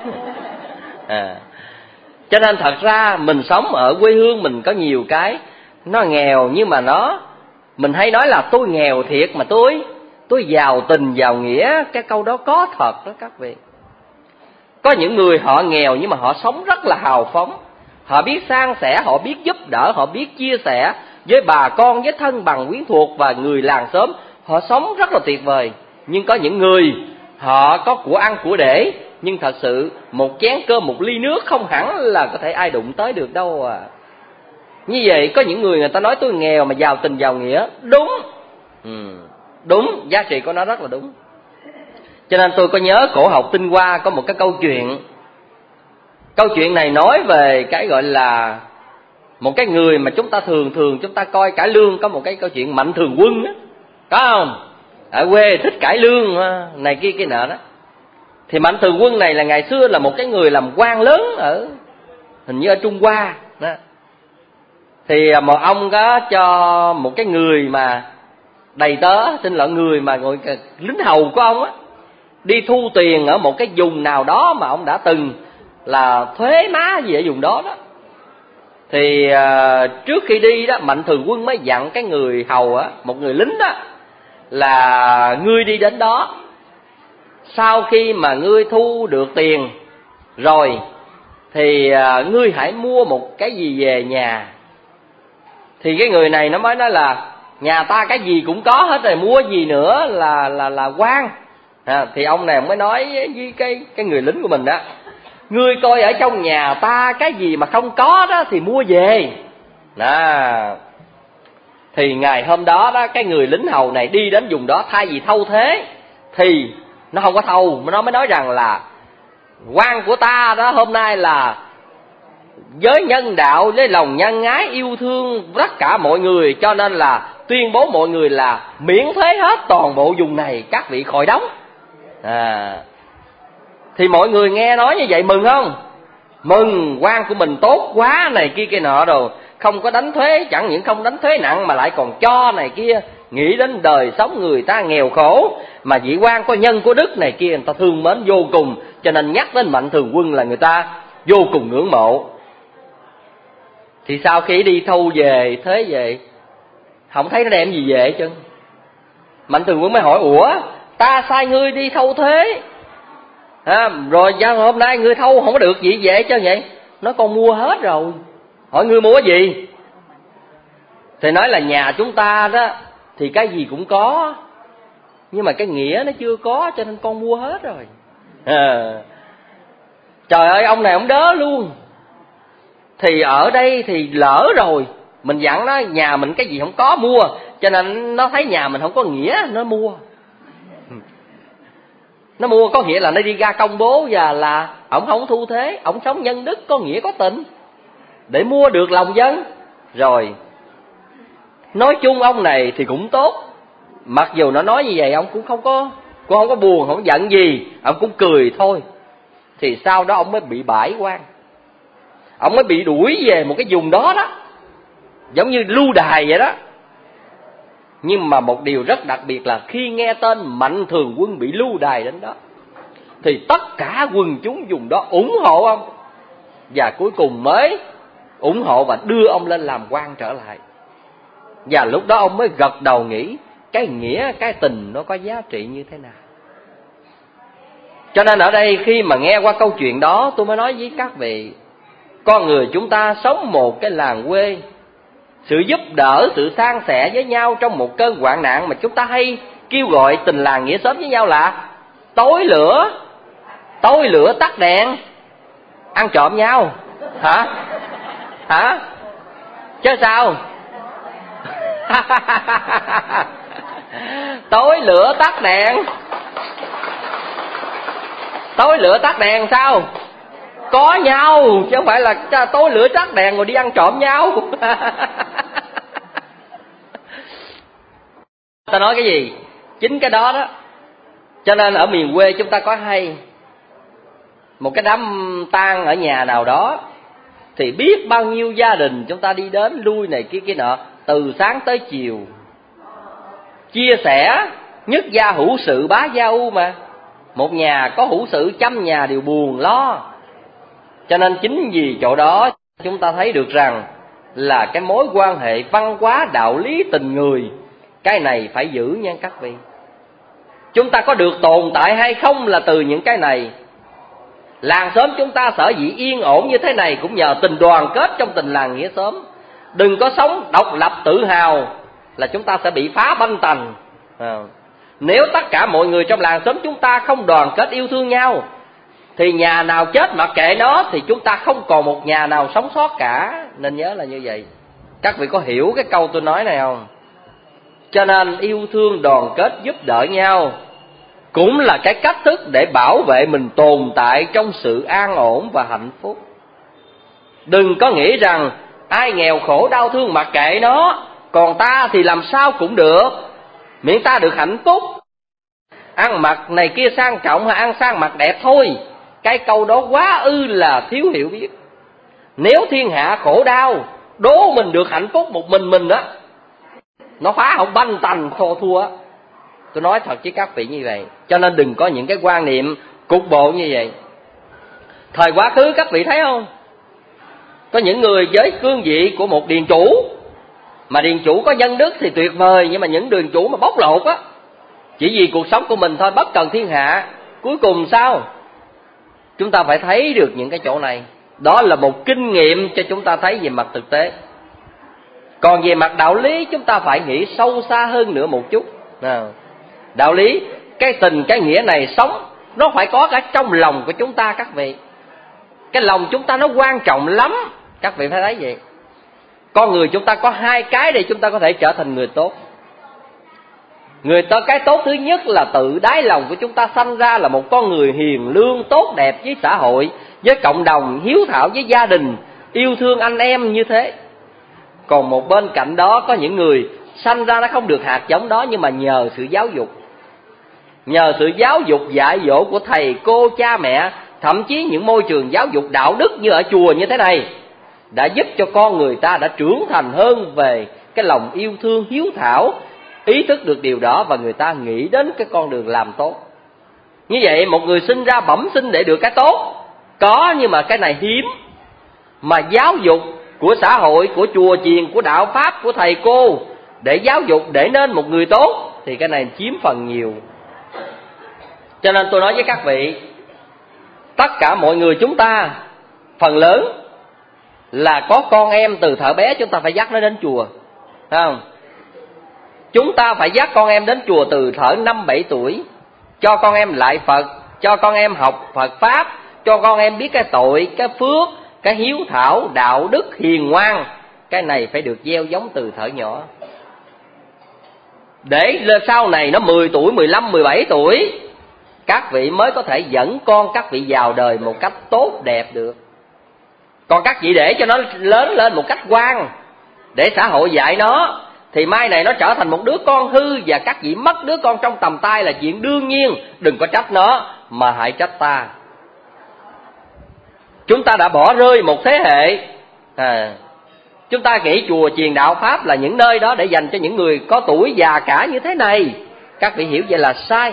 Speaker 3: Cho nên thật ra mình sống ở quê hương mình có nhiều cái nó nghèo, nhưng mà mình hay nói là tôi nghèo thiệt mà tôi giàu tình giàu nghĩa. Cái câu đó có thật đó các vị. Có những người họ nghèo nhưng mà họ sống rất là hào phóng. Họ biết san sẻ, họ biết giúp đỡ, họ biết chia sẻ với bà con, với thân bằng quyến thuộc và người làng xóm. Họ sống rất là tuyệt vời. Nhưng có những người họ có của ăn của để, nhưng thật sự một chén cơm, một ly nước không hẳn là có thể ai đụng tới được đâu à. Như vậy có những người ta nói tôi nghèo mà giàu tình giàu nghĩa. Đúng. Đúng, giá trị của nó rất là đúng. Cho nên tôi có nhớ cổ học Tinh Hoa có một cái câu chuyện. Câu chuyện này nói về cái gọi là một cái người mà chúng ta thường chúng ta coi cải lương. Có một cái câu chuyện Mạnh Thường Quân đó, có không? Ở quê thích cải lương này kia kia nọ đó. Thì Mạnh Thường Quân này là ngày xưa là một cái người làm quan lớn ở hình như ở Trung Hoa đó. Thì một ông có cho một cái người mà đầy tớ, xin lỗi, người mà gọi lính hầu của ông á, đi thu tiền ở một cái vùng nào đó mà ông đã từng là thuế má gì ở vùng đó đó. Thì trước khi đi đó, Mạnh Thường Quân mới dặn cái người hầu á, một người lính đó, là ngươi đi đến đó, sau khi mà ngươi thu được tiền rồi thì ngươi hãy mua một cái gì về nhà. Thì cái người này nó mới nói là nhà ta cái gì cũng có hết rồi, mua gì nữa là quan. Thì ông này mới nói với cái người lính của mình đó, ngươi coi ở trong nhà ta cái gì mà không có đó thì mua về. Thì ngày hôm đó đó, cái người lính hầu này đi đến vùng đó, thay vì thâu thế thì nó không có thâu, mà nó mới nói rằng là quan của ta đó hôm nay là với nhân đạo, với lòng nhân ái yêu thương tất cả mọi người, cho nên là tuyên bố mọi người là miễn thuế hết toàn bộ vùng này, các vị khỏi đóng. Thì mọi người nghe nói như vậy mừng không? Mừng, quan của mình tốt quá này kia kia nọ rồi, không có đánh thuế, chẳng những không đánh thuế nặng mà lại còn cho này kia. nghĩ đến đời sống người ta nghèo khổ, mà vị quan có nhân có đức này kia người ta thương mến vô cùng, cho nên nhắc đến Mạnh Thường Quân là người ta vô cùng ngưỡng mộ. Thì sau khi đi thâu về thế về, không thấy nó đem gì về hết trơn. Mạnh Thường Quân mới hỏi: ủa, ta sai ngươi đi thâu thế rồi hôm nay ngươi thâu không có được gì về chứ vậy? Nói con mua hết rồi. Hỏi ngươi mua cái gì? Thì nói là nhà chúng ta đó thì cái gì cũng có, nhưng mà cái nghĩa nó chưa có, cho nên con mua hết rồi. Trời ơi, ông này ông đớ luôn. Thì ở đây thì lỡ rồi, mình dặn nó nhà mình cái gì không có mua, cho nên nó thấy nhà mình không có nghĩa, nó mua. Nó mua có nghĩa là nó đi ra công bố và là ổng không thu thế, ổng sống nhân đức, có nghĩa có tình, để mua được lòng dân. Rồi nói chung ông này thì cũng tốt, mặc dù nó nói như vậy ông cũng không có buồn, không giận gì, ông cũng cười thôi. Thì sau đó ông mới bị bãi quan, ông mới bị đuổi về một cái vùng đó đó, giống như lưu đày vậy đó. Nhưng mà một điều rất đặc biệt là khi nghe tên Mạnh Thường Quân bị lưu đày đến đó, thì tất cả quần chúng vùng đó ủng hộ ông, và cuối cùng mới ủng hộ và đưa ông lên làm quan trở lại. Và lúc đó ông mới gật đầu nghĩ cái nghĩa, cái tình nó có giá trị như thế nào. Cho nên ở đây khi mà nghe qua câu chuyện đó, tôi mới nói với các vị, con người chúng ta sống một cái làng quê, sự giúp đỡ, sự san sẻ với nhau trong một cơn hoạn nạn mà chúng ta hay kêu gọi tình làng nghĩa xóm với nhau là tối lửa tắt đèn, ăn trộm nhau. Hả? Chứ sao? Tối lửa tắt đèn sao? Có nhau, chứ không phải là tối lửa tắt đèn rồi đi ăn trộm nhau. Ta nói cái gì? Chính cái đó đó. Cho nên ở miền quê chúng ta có hay một cái đám tang ở nhà nào đó, thì biết bao nhiêu gia đình chúng ta đi đến lui này kia nọ, từ sáng tới chiều, chia sẻ, nhất gia hữu sự bá gia u mà. Một nhà có hữu sự, trăm nhà đều buồn lo. Cho nên chính vì chỗ đó chúng ta thấy được rằng là cái mối quan hệ văn hóa, đạo lý, tình người, cái này phải giữ nha các vị. Chúng ta có được tồn tại hay không là từ những cái này. Làng xóm chúng ta sở dĩ yên ổn như thế này cũng nhờ tình đoàn kết trong tình làng nghĩa xóm. Đừng có sống độc lập tự hào là chúng ta sẽ bị phá banh tành. Nếu tất cả mọi người trong làng xóm chúng ta không đoàn kết yêu thương nhau, thì nhà nào chết mặc kệ nó, thì chúng ta không còn một nhà nào sống sót cả. Nên nhớ là như vậy. Các vị có hiểu cái câu tôi nói này không? Cho nên yêu thương, đoàn kết, giúp đỡ nhau cũng là cái cách thức để bảo vệ mình tồn tại trong sự an ổn và hạnh phúc. Đừng có nghĩ rằng ai nghèo khổ đau thương mặc kệ nó, còn ta thì làm sao cũng được, miễn ta được hạnh phúc. Ăn mặc này kia sang trọng hay ăn sang mặc đẹp thôi. Cái câu đó quá ư là thiếu hiểu biết. Nếu thiên hạ khổ đau, đố mình được hạnh phúc một mình đó, nó phá không banh tành thua. Tôi nói thật với các vị như vậy. Cho nên đừng có những cái quan niệm cục bộ như vậy. Thời quá khứ các vị thấy không, có những người với cương vị của một điền chủ, mà điền chủ có nhân đức thì tuyệt vời. Nhưng mà những điền chủ mà bóc lột á, chỉ vì cuộc sống của mình thôi, bất cần thiên hạ, cuối cùng sao? Chúng ta phải thấy được những cái chỗ này. Đó là một kinh nghiệm cho chúng ta thấy về mặt thực tế. Còn về mặt đạo lý chúng ta phải nghĩ sâu xa hơn nữa một chút. Đạo lý, cái tình, cái nghĩa này sống, nó phải có cả trong lòng của chúng ta các vị. Cái lòng chúng ta nó quan trọng lắm. Các vị phải thấy vậy. Con người chúng ta có hai cái để chúng ta có thể trở thành người tốt. Cái tốt thứ nhất là tự đáy lòng của chúng ta sanh ra là một con người hiền lương, tốt đẹp với xã hội, với cộng đồng, hiếu thảo với gia đình, yêu thương anh em như thế. Còn một bên cạnh đó có những người sanh ra nó không được hạt giống đó, nhưng mà nhờ sự giáo dục dạy dỗ của thầy cô, cha mẹ, thậm chí những môi trường giáo dục đạo đức như ở chùa như thế này, đã giúp cho con người ta đã trưởng thành hơn về cái lòng yêu thương, hiếu thảo, ý thức được điều đó và người ta nghĩ đến cái con đường làm tốt. Như vậy một người sinh ra bẩm sinh để được cái tốt có, nhưng mà cái này hiếm. Mà giáo dục của xã hội, của chùa chiền, của đạo pháp, của thầy cô để giáo dục để nên một người tốt thì cái này chiếm phần nhiều. Cho nên tôi nói với các vị, tất cả mọi người chúng ta phần lớn là có con em từ thuở bé, chúng ta phải dắt nó đến chùa, phải không? Chúng ta phải dắt con em đến chùa từ thuở 5-7 tuổi, cho con em lại Phật, cho con em học Phật Pháp, cho con em biết cái tội, cái phước, cái hiếu thảo, đạo đức, hiền ngoan. Cái này phải được gieo giống từ thuở nhỏ, để sau này nó 10 tuổi, 15, 17 tuổi các vị mới có thể dẫn con các vị vào đời một cách tốt đẹp được. Còn các vị để cho nó lớn lên một cách ngoan, để xã hội dạy nó, thì mai này nó trở thành một đứa con hư, và các vị mất đứa con trong tầm tay là chuyện đương nhiên. Đừng có trách nó mà hãy trách ta. Chúng ta đã bỏ rơi một thế hệ. Chúng ta nghĩ chùa chiền đạo pháp là những nơi đó để dành cho những người có tuổi già cả như thế này. Các vị hiểu vậy là sai.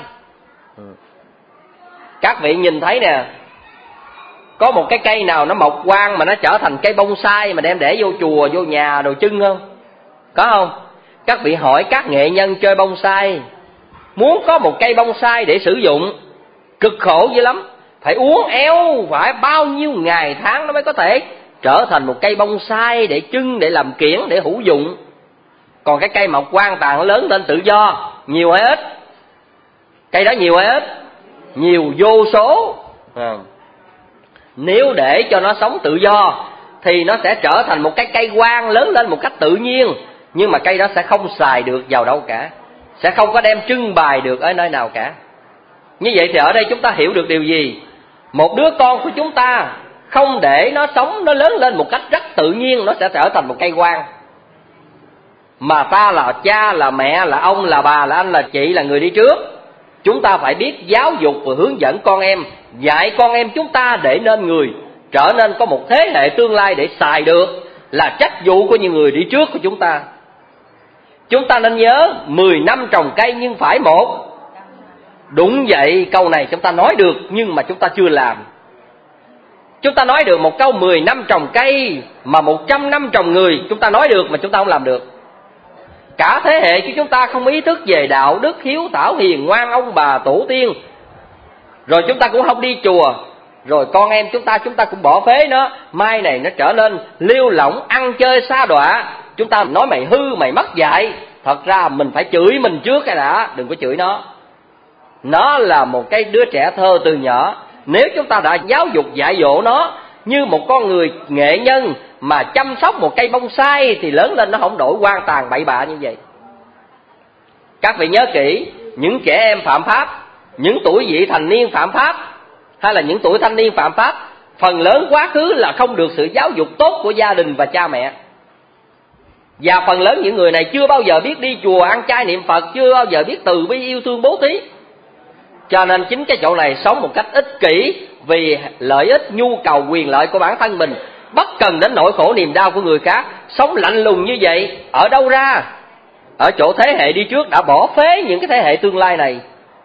Speaker 3: Các vị nhìn thấy nè, có một cái cây nào nó mọc hoang mà nó trở thành cây bonsai mà đem để vô chùa, vô nhà đồ trưng không? Có không? Các vị hỏi các nghệ nhân chơi bonsai, muốn có một cây bonsai để sử dụng cực khổ dữ lắm, phải uốn éo, phải bao nhiêu ngày tháng nó mới có thể trở thành một cây bonsai để trưng, để làm kiểng, để hữu dụng. Còn cái cây mọc hoang tàn lớn lên tự do, nhiều hay ít? Cây đó nhiều hay ít? Nhiều vô số. Nếu để cho nó sống tự do thì nó sẽ trở thành một cái cây hoang lớn lên một cách tự nhiên, nhưng mà cây đó sẽ không xài được vào đâu cả, sẽ không có đem trưng bày được ở nơi nào cả. Như vậy thì ở đây chúng ta hiểu được điều gì? Một đứa con của chúng ta không để nó sống, nó lớn lên một cách rất tự nhiên, nó sẽ trở thành một cây hoang. Mà ta là cha, là mẹ, là ông, là bà, là anh, là chị, là người đi trước, chúng ta phải biết giáo dục và hướng dẫn con em, dạy con em chúng ta để nên người, trở nên có một thế hệ tương lai để xài được, là trách vụ của những người đi trước của chúng ta. Chúng ta nên nhớ 10 năm trồng cây nhưng phải một. Đúng vậy, câu này chúng ta nói được nhưng mà chúng ta chưa làm. Chúng ta nói được một câu 10 năm trồng cây mà 100 năm trồng người, chúng ta nói được mà chúng ta không làm được. Cả thế hệ của chúng ta không ý thức về đạo đức, hiếu thảo, hiền ngoan ông bà tổ tiên, rồi chúng ta cũng không đi chùa, rồi con em chúng ta cũng bỏ phế nó. Mai này nó trở nên liêu lỏng, ăn chơi xa đọa, chúng ta nói mày hư, mày mất dạy. Thật ra mình phải chửi mình trước cái đã, đừng có chửi nó. Nó là một cái đứa trẻ thơ từ nhỏ. Nếu chúng ta đã giáo dục dạy dỗ nó như một con người nghệ nhân mà chăm sóc một cây bonsai, thì lớn lên nó không đổi hoang tàn bậy bạ như vậy. Các vị nhớ kỹ, những trẻ em phạm pháp, những tuổi vị thành niên phạm pháp, hay là những tuổi thanh niên phạm pháp, phần lớn quá khứ là không được sự giáo dục tốt của gia đình và cha mẹ. Và phần lớn những người này chưa bao giờ biết đi chùa ăn chay niệm Phật, chưa bao giờ biết từ bi yêu thương bố thí. Cho nên chính cái chỗ này sống một cách ích kỷ, vì lợi ích, nhu cầu, quyền lợi của bản thân mình, bất cần đến nỗi khổ niềm đau của người khác. Sống lạnh lùng như vậy, ở đâu ra? Ở chỗ thế hệ đi trước đã bỏ phế những cái thế hệ tương lai này.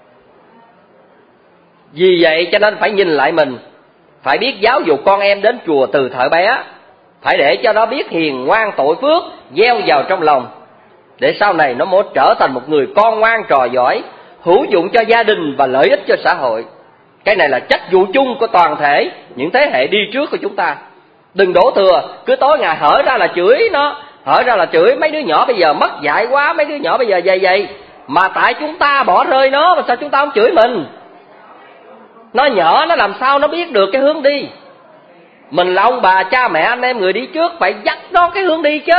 Speaker 3: Vì vậy cho nên phải nhìn lại mình, phải biết giáo dục con em đến chùa từ thuở bé, phải để cho nó biết hiền ngoan tội phước, gieo vào trong lòng, để sau này nó mới trở thành một người con ngoan trò giỏi, hữu dụng cho gia đình và lợi ích cho xã hội. Cái này là trách vụ chung của toàn thể những thế hệ đi trước của chúng ta. Đừng đổ thừa, cứ tối ngày hở ra là chửi nó, hở ra là chửi mấy đứa nhỏ bây giờ mất dạy quá, mấy đứa nhỏ bây giờ vậy. Mà tại chúng ta bỏ rơi nó, mà sao chúng ta không chửi mình? Nó nhỏ, nó làm sao nó biết được cái hướng đi? Mình là ông bà, cha mẹ, anh em người đi trước, phải dắt nó cái hướng đi chứ.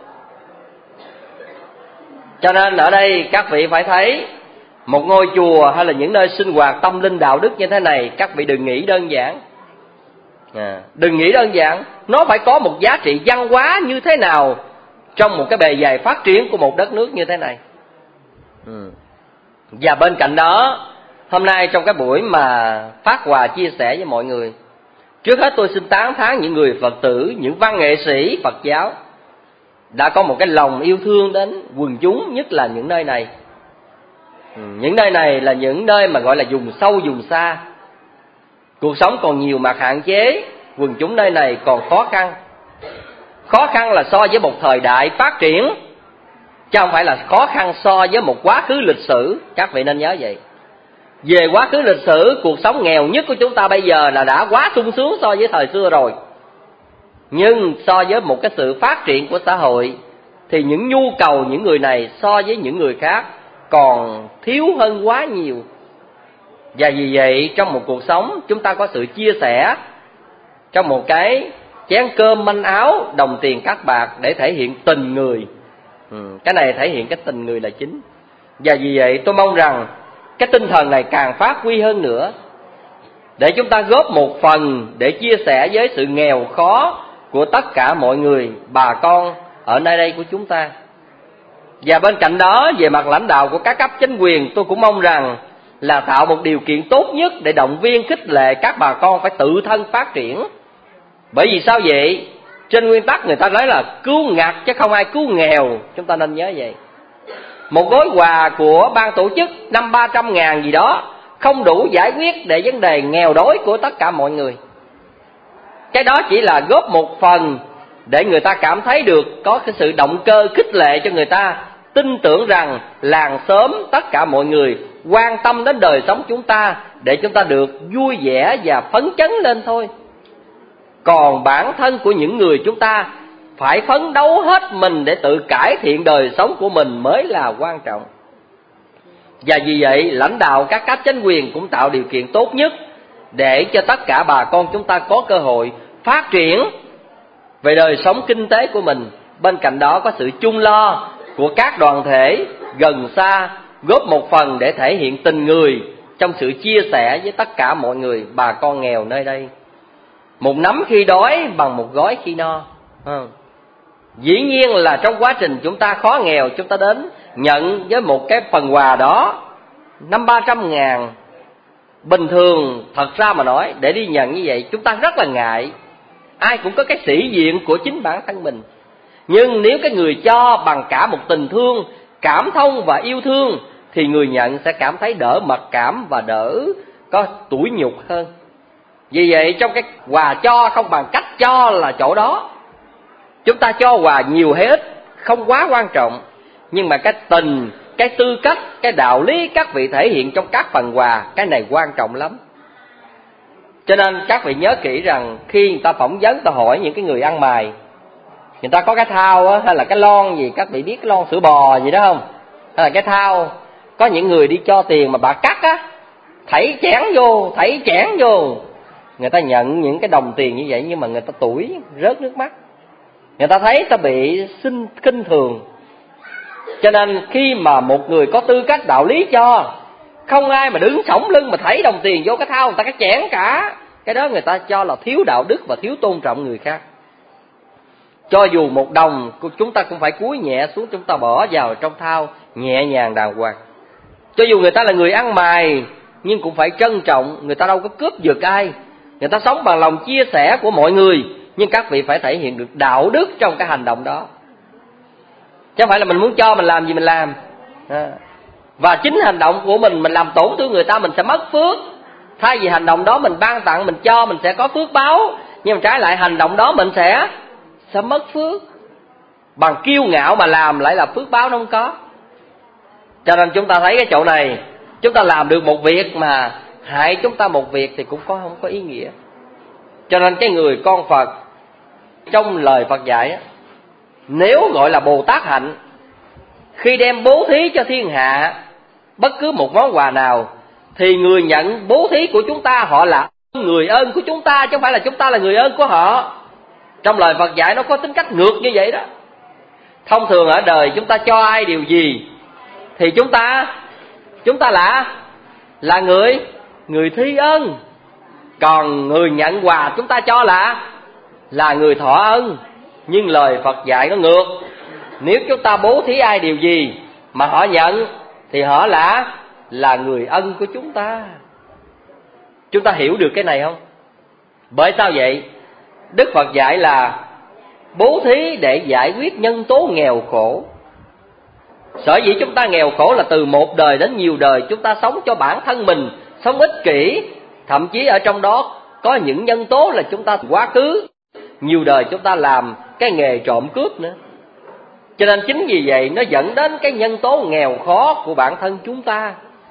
Speaker 3: Cho nên ở đây các vị phải thấy, một ngôi chùa hay là những nơi sinh hoạt tâm linh đạo đức như thế này, các vị đừng nghĩ đơn giản. Đừng nghĩ đơn giản, nó phải có một giá trị văn hóa như thế nào trong một cái bề dày phát triển của một đất nước như thế này. Và bên cạnh đó, hôm nay trong cái buổi mà phát quà chia sẻ với mọi người, trước hết tôi xin tán thán những người Phật tử, những văn nghệ sĩ Phật giáo đã có một cái lòng yêu thương đến quần chúng, nhất là những nơi này. Những nơi này là những nơi mà gọi là vùng sâu vùng xa, cuộc sống còn nhiều mặt hạn chế, quần chúng nơi này còn khó khăn. Khó khăn là so với một thời đại phát triển, chứ không phải là khó khăn so với một quá khứ lịch sử. Các vị nên nhớ vậy. Về quá khứ lịch sử, cuộc sống nghèo nhất của chúng ta bây giờ là đã quá sung sướng so với thời xưa rồi. Nhưng so với một cái sự phát triển của xã hội, thì những nhu cầu những người này so với những người khác còn thiếu hơn quá nhiều. Và vì vậy trong một cuộc sống chúng ta có sự chia sẻ, trong một cái chén cơm manh áo, đồng tiền cát bạc để thể hiện tình người. Cái này thể hiện cái tình người là chính. Và vì vậy tôi mong rằng cái tinh thần này càng phát huy hơn nữa, để chúng ta góp một phần để chia sẻ với sự nghèo khó của tất cả mọi người, bà con ở nơi đây của chúng ta. Và bên cạnh đó, về mặt lãnh đạo của các cấp chính quyền, tôi cũng mong rằng là tạo một điều kiện tốt nhất để động viên khích lệ các bà con phải tự thân phát triển. Bởi vì sao vậy? Trên nguyên tắc người ta nói là cứu ngặt chứ không ai cứu nghèo. Chúng ta nên nhớ vậy. Một gói quà của ban tổ chức 500-300 gì đó không đủ giải quyết để vấn đề nghèo đói của tất cả mọi người. Cái đó chỉ là góp một phần để người ta cảm thấy được có cái sự động cơ khích lệ cho người ta tin tưởng rằng làng xóm tất cả mọi người quan tâm đến đời sống chúng ta, để chúng ta được vui vẻ và phấn chấn lên thôi. Còn bản thân của những người chúng ta phải phấn đấu hết mình để tự cải thiện đời sống của mình mới là quan trọng. Và vì vậy lãnh đạo các cấp chính quyền cũng tạo điều kiện tốt nhất để cho tất cả bà con chúng ta có cơ hội phát triển về đời sống kinh tế của mình. Bên cạnh đó có sự chung lo của các đoàn thể gần xa góp một phần để thể hiện tình người trong sự chia sẻ với tất cả mọi người, bà con nghèo nơi đây. Một nắm khi đói bằng một gói khi no. Dĩ nhiên là trong quá trình chúng ta khó nghèo, chúng ta đến nhận với một cái phần quà đó 500-300 bình thường, thật ra mà nói, để đi nhận như vậy chúng ta rất là ngại. Ai cũng có cái sĩ diện của chính bản thân mình. Nhưng nếu cái người cho bằng cả một tình thương, cảm thông và yêu thương, thì người nhận sẽ cảm thấy đỡ mặc cảm và đỡ có tủi nhục hơn. Vì vậy trong cái quà cho không bằng cách cho là chỗ đó. Chúng ta cho quà nhiều hay ít không quá quan trọng, nhưng mà cái tình, cái tư cách, cái đạo lý các vị thể hiện trong các phần quà, cái này quan trọng lắm. Cho nên các vị nhớ kỹ rằng khi người ta phỏng vấn, ta hỏi những cái người ăn mày, người ta có cái thao á, hay là cái lon gì, các vị biết cái lon sữa bò gì đó không? Hay là cái thao, có những người đi cho tiền mà bà cắt á, thảy chẽn vô. Người ta nhận những cái đồng tiền như vậy nhưng mà người ta tủi, rớt nước mắt. Người ta thấy ta bị khinh thường. Cho nên khi mà một người có tư cách đạo lý cho, không ai mà đứng sổng lưng mà thảy đồng tiền vô cái thao, người ta cái chẽn cả. Cái đó người ta cho là thiếu đạo đức và thiếu tôn trọng người khác. Cho dù một đồng chúng ta cũng phải cúi nhẹ xuống, chúng ta bỏ vào trong thao nhẹ nhàng đàng hoàng. Cho dù người ta là người ăn mày nhưng cũng phải trân trọng, người ta đâu có cướp giật ai. Người ta sống bằng lòng chia sẻ của mọi người, nhưng các vị phải thể hiện được đạo đức trong cái hành động đó. Chứ không phải là mình muốn cho mình làm gì mình làm. Và chính hành động của mình làm tổn thương người ta, mình sẽ mất phước. Thay vì hành động đó mình ban tặng, mình cho, mình sẽ có phước báo. Nhưng mà trái lại hành động đó mình sẽ mất phước. Bằng kiêu ngạo mà làm lại là phước báo nó không có. Cho nên chúng ta thấy cái chỗ này, chúng ta làm được một việc mà hại chúng ta một việc thì cũng không có ý nghĩa. Cho nên cái người con Phật trong lời Phật dạy á, nếu gọi là Bồ Tát hạnh, khi đem bố thí cho thiên hạ bất cứ một món quà nào, thì người nhận bố thí của chúng ta, họ là người ơn của chúng ta, chứ không phải là chúng ta là người ơn của họ. Trong lời Phật dạy nó có tính cách ngược như vậy đó. Thông thường ở đời chúng ta cho ai điều gì thì chúng ta là người thi ân. Còn người nhận quà chúng ta cho là người thọ ân. Nhưng lời Phật dạy nó ngược. Nếu chúng ta bố thí ai điều gì mà họ nhận thì họ là người ân của chúng ta. Chúng ta hiểu được cái này không? Bởi sao vậy? Đức Phật dạy là bố thí để giải quyết nhân tố nghèo khổ. Sở dĩ chúng ta nghèo khổ là từ một đời đến nhiều đời chúng ta sống cho bản thân mình, sống ích kỷ, thậm chí ở trong đó có những nhân tố là chúng ta quá khứ nhiều đời chúng ta làm cái nghề trộm cướp nữa. Cho nên chính vì vậy nó dẫn đến cái nhân tố nghèo khó của bản thân chúng ta.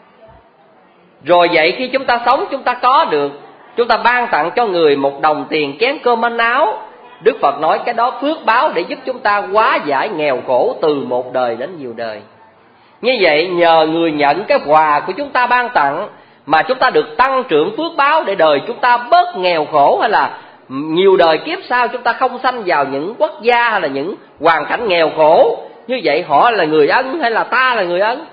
Speaker 3: Rồi vậy khi chúng ta sống chúng ta có được, chúng ta ban tặng cho người một đồng tiền chén cơm manh áo, Đức Phật nói cái đó phước báo để giúp chúng ta hóa giải nghèo khổ từ một đời đến nhiều đời. Như vậy nhờ người nhận cái quà của chúng ta ban tặng mà chúng ta được tăng trưởng phước báo để đời chúng ta bớt nghèo khổ, hay là nhiều đời kiếp sau chúng ta không sanh vào những quốc gia hay là những hoàn cảnh nghèo khổ. Như vậy họ là người ân hay là ta là người ân?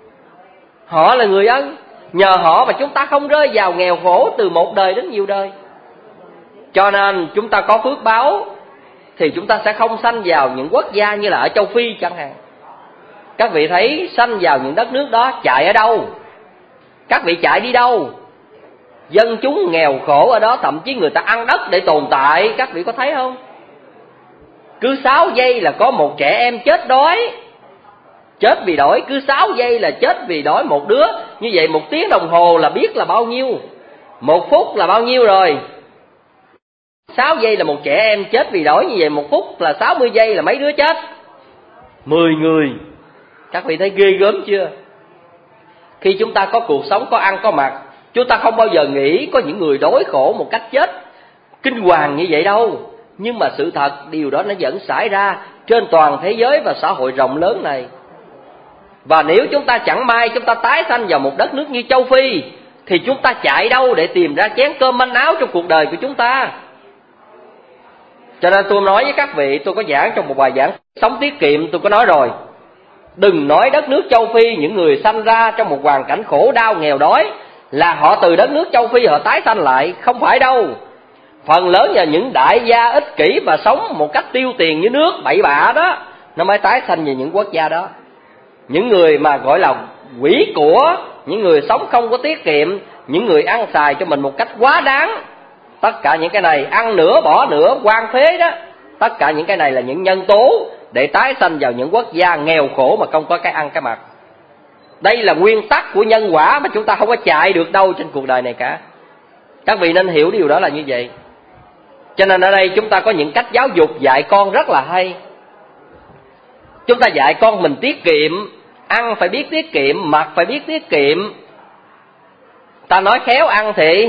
Speaker 3: Họ là người ân. Nhờ họ mà chúng ta không rơi vào nghèo khổ từ một đời đến nhiều đời. Cho nên chúng ta có phước báo thì chúng ta sẽ không sanh vào những quốc gia như là ở châu Phi chẳng hạn. Các vị thấy sanh vào những đất nước đó chạy ở đâu? Các vị chạy đi đâu? Dân chúng nghèo khổ ở đó, thậm chí người ta ăn đất để tồn tại. Các vị có thấy không? Cứ 6 giây là có một trẻ em chết đói. Chết vì đói, cứ 6 giây là chết vì đói một đứa. Như vậy 1 tiếng đồng hồ là biết là bao nhiêu, 1 phút là bao nhiêu rồi. 6 giây là một trẻ em chết vì đói, như vậy 1 phút là 60 giây là mấy đứa chết? 10 người. Các vị thấy ghê gớm chưa? Khi chúng ta có cuộc sống, có ăn có mặc, chúng ta không bao giờ nghĩ có những người đói khổ một cách chết kinh hoàng như vậy đâu. Nhưng mà sự thật điều đó nó vẫn xảy ra trên toàn thế giới và xã hội rộng lớn này. Và nếu chúng ta chẳng may chúng ta tái sanh vào một đất nước như châu Phi thì chúng ta chạy đâu để tìm ra chén cơm manh áo trong cuộc đời của chúng ta? Cho nên tôi nói với các vị, tôi có giảng trong một bài giảng sống tiết kiệm, tôi có nói rồi, đừng nói đất nước châu Phi, những người sanh ra trong một hoàn cảnh khổ đau nghèo đói là họ từ đất nước châu Phi họ tái sanh lại, không phải đâu. Phần lớn là những đại gia ích kỷ và sống một cách tiêu tiền như nước bậy bạ đó, nó mới tái sanh về những quốc gia đó. Những người mà gọi là quỷ của, những người sống không có tiết kiệm, những người ăn xài cho mình một cách quá đáng, tất cả những cái này, ăn nửa bỏ nửa, hoang phế đó, tất cả những cái này là những nhân tố để tái sanh vào những quốc gia nghèo khổ mà không có cái ăn cái mặc. Đây là nguyên tắc của nhân quả mà chúng ta không có chạy được đâu trên cuộc đời này cả. Các vị nên hiểu điều đó là như vậy. Cho nên ở đây chúng ta có những cách giáo dục dạy con rất là hay. Chúng ta dạy con mình tiết kiệm, ăn phải biết tiết kiệm, mặc phải biết tiết kiệm. Ta nói khéo ăn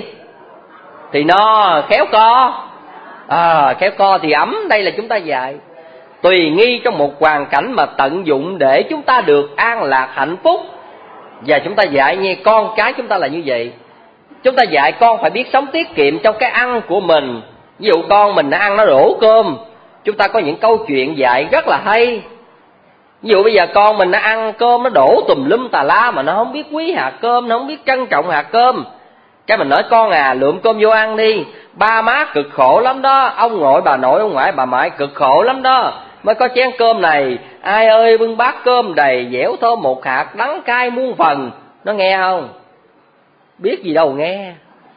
Speaker 3: thì no, khéo co, khéo co thì ấm. Đây là chúng ta dạy. Tùy nghi trong một hoàn cảnh mà tận dụng để chúng ta được an lạc hạnh phúc. Và chúng ta dạy như con cái chúng ta là như vậy. Chúng ta dạy con phải biết sống tiết kiệm trong cái ăn của mình. Ví dụ con mình nó ăn nó đổ cơm, chúng ta có những câu chuyện dạy rất là hay. Ví dụ bây giờ con mình nó ăn cơm nó đổ tùm lum tà la mà nó không biết quý hạt cơm, nó không biết trân trọng hạt cơm. Cái mình nói con lượm cơm vô ăn đi, ba má cực khổ lắm đó, ông nội bà nội ông ngoại bà ngoại cực khổ lắm đó, mới có chén cơm này. Ai ơi bưng bát cơm đầy dẻo thơm một hạt, đắng cay muôn phần. Nó nghe không? Biết gì đâu nghe.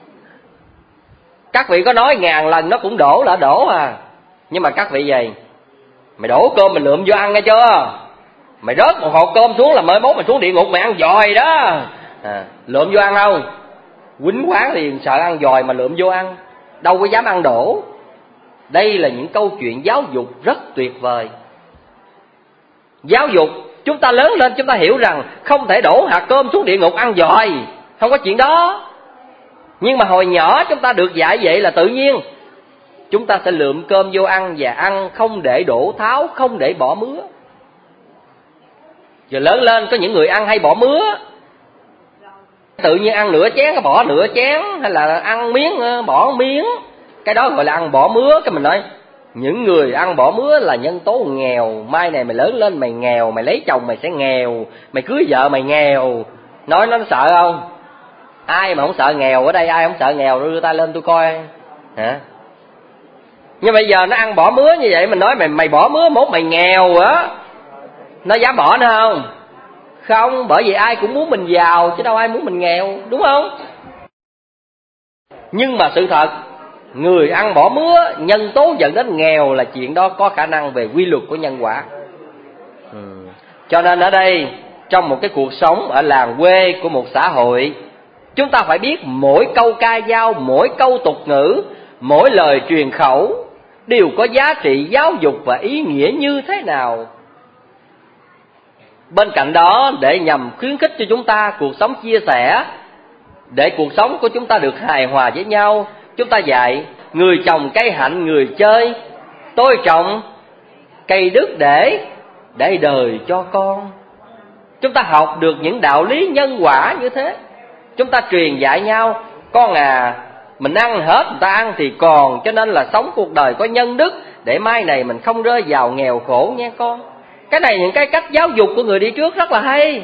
Speaker 3: Các vị có nói 1000 lần nó cũng đổ là đổ à. Nhưng mà các vị vậy, mày đổ cơm mình lượm vô ăn nghe chưa? Mày rớt một hộp cơm xuống là mới mốt mày xuống địa ngục mày ăn dòi đó. Lượm vô ăn không? Quýnh quán liền sợ ăn dòi mà lượm vô ăn, đâu có dám ăn đổ. Đây là những câu chuyện giáo dục rất tuyệt vời. Giáo dục chúng ta lớn lên chúng ta hiểu rằng không thể đổ hạt cơm xuống địa ngục ăn dòi, không có chuyện đó. Nhưng mà hồi nhỏ chúng ta được dạy vậy là tự nhiên chúng ta sẽ lượm cơm vô ăn và ăn không để đổ tháo, không để bỏ mứa. Giờ lớn lên có những người ăn hay bỏ mứa, tự nhiên ăn nửa chén cái bỏ nửa chén, hay là ăn miếng bỏ miếng, cái đó gọi là ăn bỏ mứa. Cái mình nói những người ăn bỏ mứa là nhân tố nghèo. Mai này mày lớn lên mày nghèo, mày lấy chồng mày sẽ nghèo, mày cưới vợ mày nghèo. Nói nó sợ không? Ai mà không sợ nghèo ở đây? Ai không sợ nghèo? Đưa tay lên tôi coi hả? Nhưng bây giờ nó ăn bỏ mứa như vậy, mình nói mày bỏ mứa mốt mày nghèo á, nó dám bỏ nữa không? Không, bởi vì ai cũng muốn mình giàu chứ đâu ai muốn mình nghèo, đúng không? Nhưng mà sự thật người ăn bỏ mứa, nhân tố dẫn đến nghèo là chuyện đó có khả năng về quy luật của nhân quả. Cho nên ở đây, trong một cái cuộc sống ở làng quê của một xã hội, chúng ta phải biết mỗi câu ca dao, mỗi câu tục ngữ, mỗi lời truyền khẩu đều có giá trị giáo dục và ý nghĩa như thế nào. Bên cạnh đó, để nhằm khuyến khích cho chúng ta cuộc sống chia sẻ, để cuộc sống của chúng ta được hài hòa với nhau, chúng ta dạy người trồng cây hạnh người chơi, tôi trồng cây đức để đời cho con. Chúng ta học được những đạo lý nhân quả như thế. Chúng ta truyền dạy nhau, con à, mình ăn hết người ta ăn thì còn, cho nên là sống cuộc đời có nhân đức, để mai này mình không rơi vào nghèo khổ nha con. Cái này những cái cách giáo dục của người đi trước rất là hay,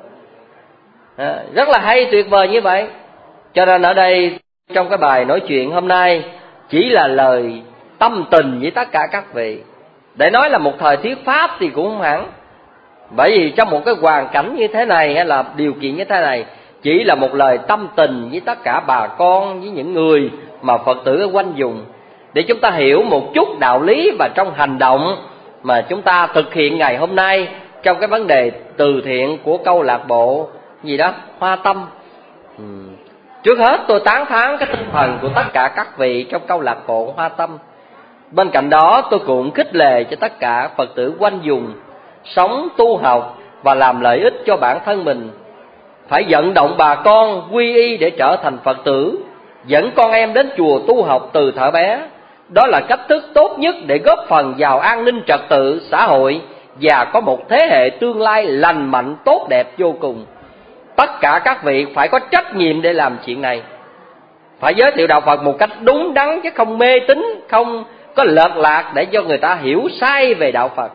Speaker 3: rất là hay, tuyệt vời như vậy. Cho nên ở đây trong cái bài nói chuyện hôm nay chỉ là lời tâm tình với tất cả các vị. Để nói là một thời thuyết pháp thì cũng không hẳn, bởi vì trong một cái hoàn cảnh như thế này hay là điều kiện như thế này, chỉ là một lời tâm tình với tất cả bà con, với những người mà Phật tử ở quanh vùng, để chúng ta hiểu một chút đạo lý và trong hành động mà chúng ta thực hiện ngày hôm nay trong cái vấn đề từ thiện của câu lạc bộ gì đó Hoa Tâm. Trước hết tôi tán thán cái tinh thần của tất cả các vị trong câu lạc bộ Hoa Tâm. Bên cạnh đó tôi cũng khích lệ cho tất cả Phật tử quanh vùng sống tu học và làm lợi ích cho bản thân mình. Phải vận động bà con quy y để trở thành Phật tử, dẫn con em đến chùa tu học từ thuở bé. Đó là cách thức tốt nhất để góp phần vào an ninh trật tự xã hội và có một thế hệ tương lai lành mạnh tốt đẹp vô cùng. Tất cả các vị phải có trách nhiệm để làm chuyện này, phải giới thiệu đạo Phật một cách đúng đắn, chứ không mê tín, không có lệch lạc để cho người ta hiểu sai về đạo Phật.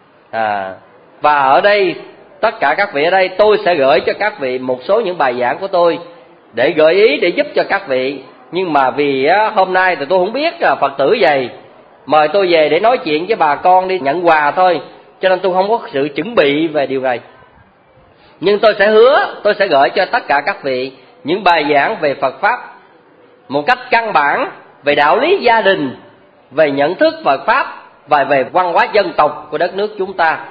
Speaker 3: Và ở đây tất cả các vị ở đây, tôi sẽ gửi cho các vị một số những bài giảng của tôi để gợi ý, để giúp cho các vị. Nhưng mà vì hôm nay thì tôi không biết là Phật tử vậy, mời tôi về để nói chuyện với bà con đi nhận quà thôi, cho nên tôi không có sự chuẩn bị về điều này. Nhưng tôi sẽ hứa, tôi sẽ gửi cho tất cả các vị những bài giảng về Phật Pháp một cách căn bản, về đạo lý gia đình, về nhận thức Phật Pháp và về văn hóa dân tộc của đất nước chúng ta.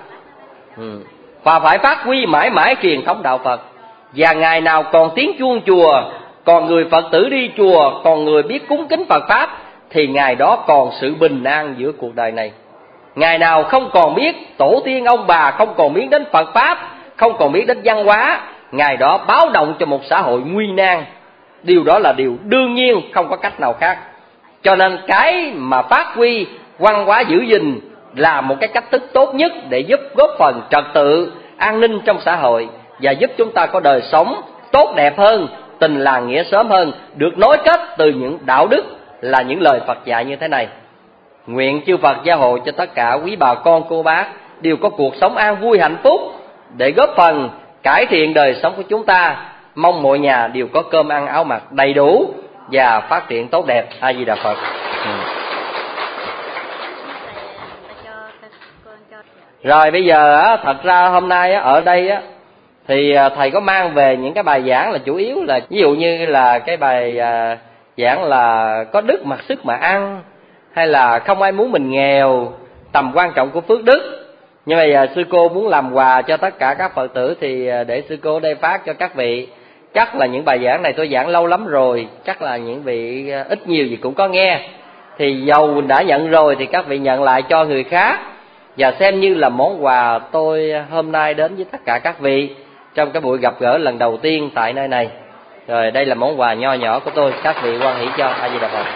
Speaker 3: Và phải phát huy mãi mãi truyền thống đạo Phật. Và ngày nào còn tiếng chuông chùa, còn người Phật tử đi chùa, còn người biết cúng kính Phật Pháp, thì ngày đó còn sự bình an giữa cuộc đời này. Ngày nào không còn biết tổ tiên ông bà, không còn biết đến Phật Pháp, không còn biết đến văn hóa, ngày đó báo động cho một xã hội nguy nan. Điều đó là điều đương nhiên, không có cách nào khác. Cho nên cái mà phát huy văn hóa giữ gìn là một cái cách thức tốt nhất để giúp góp phần trật tự, an ninh trong xã hội, và giúp chúng ta có đời sống tốt đẹp hơn, tình làng nghĩa xóm hơn, được nối kết từ những đạo đức là những lời Phật dạy như thế này. Nguyện chư Phật gia hộ cho tất cả quý bà con cô bác đều có cuộc sống an vui hạnh phúc, để góp phần cải thiện đời sống của chúng ta. Mong mọi nhà đều có cơm ăn áo mặc đầy đủ và phát triển tốt đẹp. A Di Đà Phật. Rồi bây giờ thật ra hôm nay ở đây thì thầy có mang về những cái bài giảng là chủ yếu là ví dụ như là cái bài giảng là có đức mặc sức mà ăn, hay là không ai muốn mình nghèo, tầm quan trọng của phước đức. Nhưng mà giờ sư cô muốn làm quà cho tất cả các Phật tử thì để sư cô đây phát cho các vị. Chắc là những bài giảng này tôi giảng lâu lắm rồi, chắc là những vị ít nhiều gì cũng có nghe. Thì dầu đã nhận rồi thì các vị nhận lại cho người khác, và xem như là món quà tôi hôm nay đến với tất cả các vị trong cái buổi gặp gỡ lần đầu tiên tại nơi này. Rồi đây là món quà nho nhỏ của tôi, các vị hoan hỷ cho. A Di Đà Phật.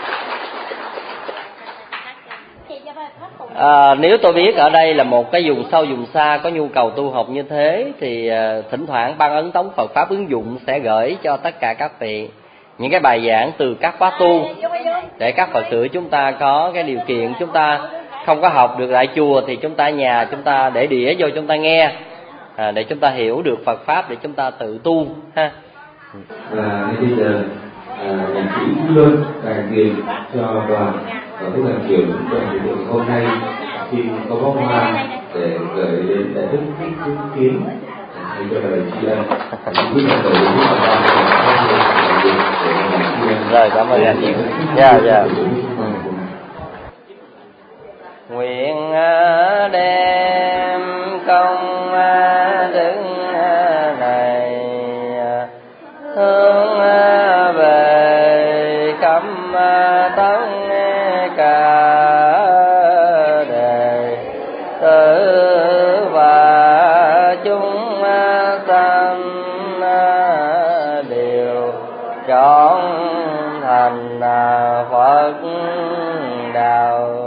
Speaker 3: Nếu tôi biết ở đây là một cái vùng sâu vùng xa có nhu cầu tu học như thế thì thỉnh thoảng Ban Ấn Tống Phật Pháp ứng dụng sẽ gửi cho tất cả các vị những cái bài giảng từ các khóa tu, để các Phật tử chúng ta có cái điều kiện, chúng ta không có học được tại chùa thì chúng ta ở nhà chúng ta để đĩa vô chúng ta nghe, để chúng ta hiểu được Phật Pháp để chúng ta tự tu ha.
Speaker 4: Và bây giờ nhạc sĩ Phú Luân đại diện cho đoàn và các đoàn trưởng đoàn thể hôm nay xin có bó hoa để gửi đến đại đức Thích Chứng Kiến cho lời tri ân. Quý Phật tử chúng ta
Speaker 3: Rồi, cảm ơn anh nhiều. Dạ. Nguyện đem công đức này hướng về khắp tất cả đệ tử và chúng sanh đều trọn thành Phật đạo.